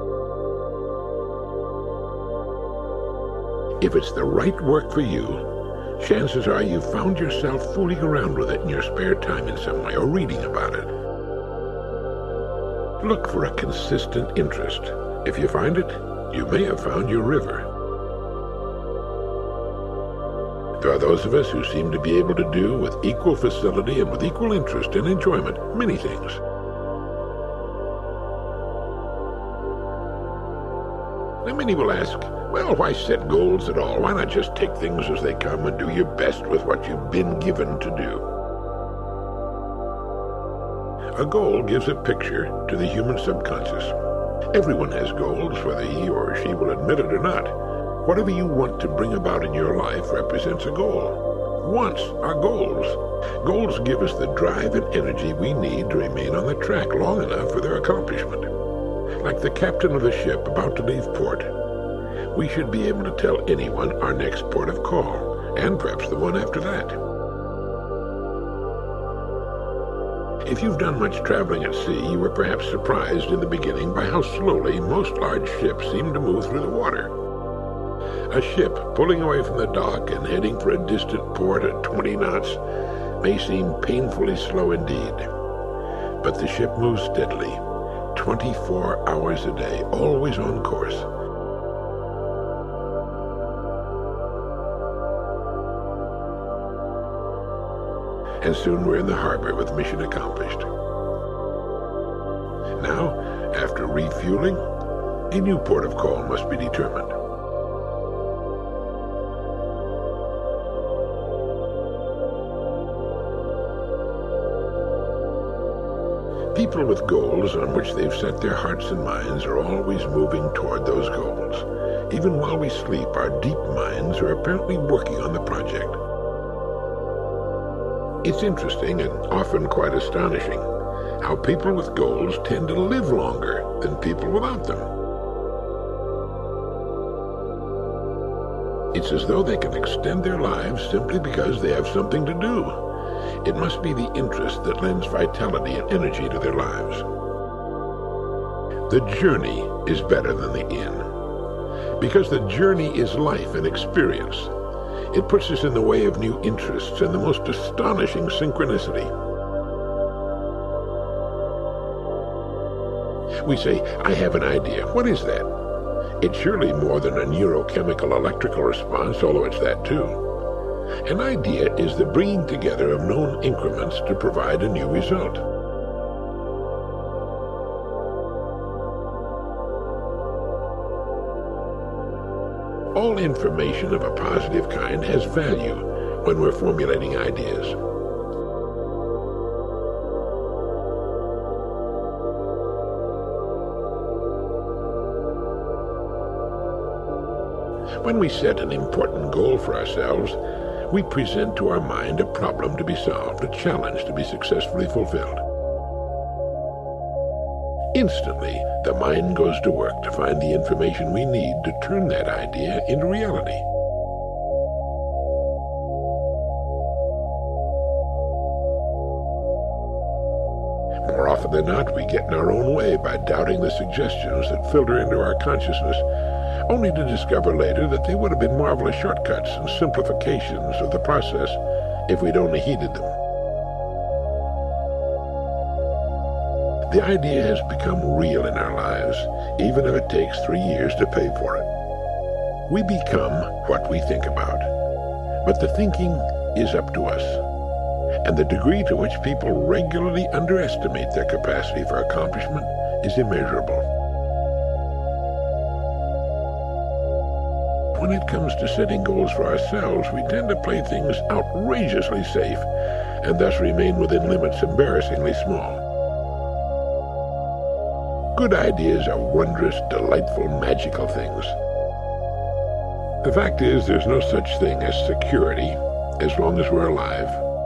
If it's the right work for you, chances are you've found yourself fooling around with it in your spare time in some way or reading about it. Look for a consistent interest. If you find it, you may have found your river. There are those of us who seem to be able to do with equal facility and with equal interest and enjoyment many things. Now many will ask, well, why set goals at all? Why not just take things as they come and do your best with what you've been given to do? A goal gives a picture to the human subconscious. Everyone has goals, whether he or she will admit it or not. Whatever you want to bring about in your life represents a goal. Wants are goals. Goals give us the drive and energy we need to remain on the track long enough for their accomplishment. Like the captain of the ship about to leave port, we should be able to tell anyone our next port of call, and perhaps the one after that. If you've done much traveling at sea, you were perhaps surprised in the beginning by how slowly most large ships seem to move through the water. A ship pulling away from the dock and heading for a distant port at 20 knots may seem painfully slow indeed. But the ship moves steadily, 24 hours a day, always on course. And soon we're in the harbor with mission accomplished. Now, after refueling, a new port of call must be determined. People with goals on which they've set their hearts and minds are always moving toward those goals. Even while we sleep, our deep minds are apparently working on the project. It's interesting and often quite astonishing how people with goals tend to live longer than people without them. It's as though they can extend their lives simply because they have something to do. It must be the interest that lends vitality and energy to their lives. The journey is better than the end, because the journey is life and experience. It puts us in the way of new interests and the most astonishing synchronicity. We say, I have an idea. What is that? It's surely more than a neurochemical electrical response, although it's that too. An idea is the bringing together of known increments to provide a new result. All information of a positive kind has value when we're formulating ideas. When we set an important goal for ourselves, we present to our mind a problem to be solved, a challenge to be successfully fulfilled. Instantly, the mind goes to work to find the information we need to turn that idea into reality. More often than not, we get in our own way by doubting the suggestions that filter into our consciousness, only to discover later that they would have been marvelous shortcuts and simplifications of the process if we'd only heeded them. The idea has become real in our lives, even if it takes 3 years to pay for it. We become what we think about, but the thinking is up to us, and the degree to which people regularly underestimate their capacity for accomplishment is immeasurable. When it comes to setting goals for ourselves, we tend to play things outrageously safe, and thus remain within limits embarrassingly small. Good ideas are wondrous, delightful, magical things. The fact is, there's no such thing as security as long as we're alive.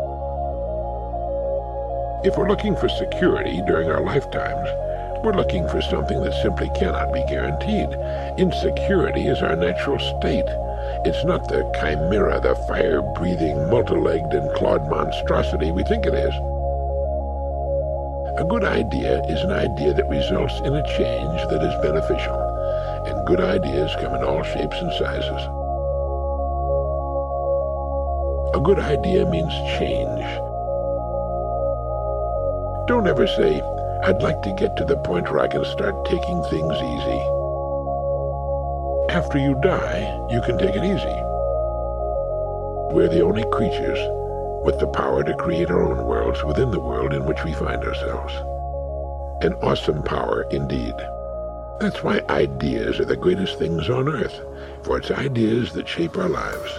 If we're looking for security during our lifetimes, we're looking for something that simply cannot be guaranteed. Insecurity is our natural state. It's not the chimera, the fire-breathing, multi-legged and clawed monstrosity we think it is. A good idea is an idea that results in a change that is beneficial, and good ideas come in all shapes and sizes. A good idea means change. Don't ever say, "I'd like to get to the point where I can start taking things easy." After you die, you can take it easy. We're the only creatures with the power to create our own worlds within the world in which we find ourselves. An awesome power indeed. That's why ideas are the greatest things on earth, for it's ideas that shape our lives.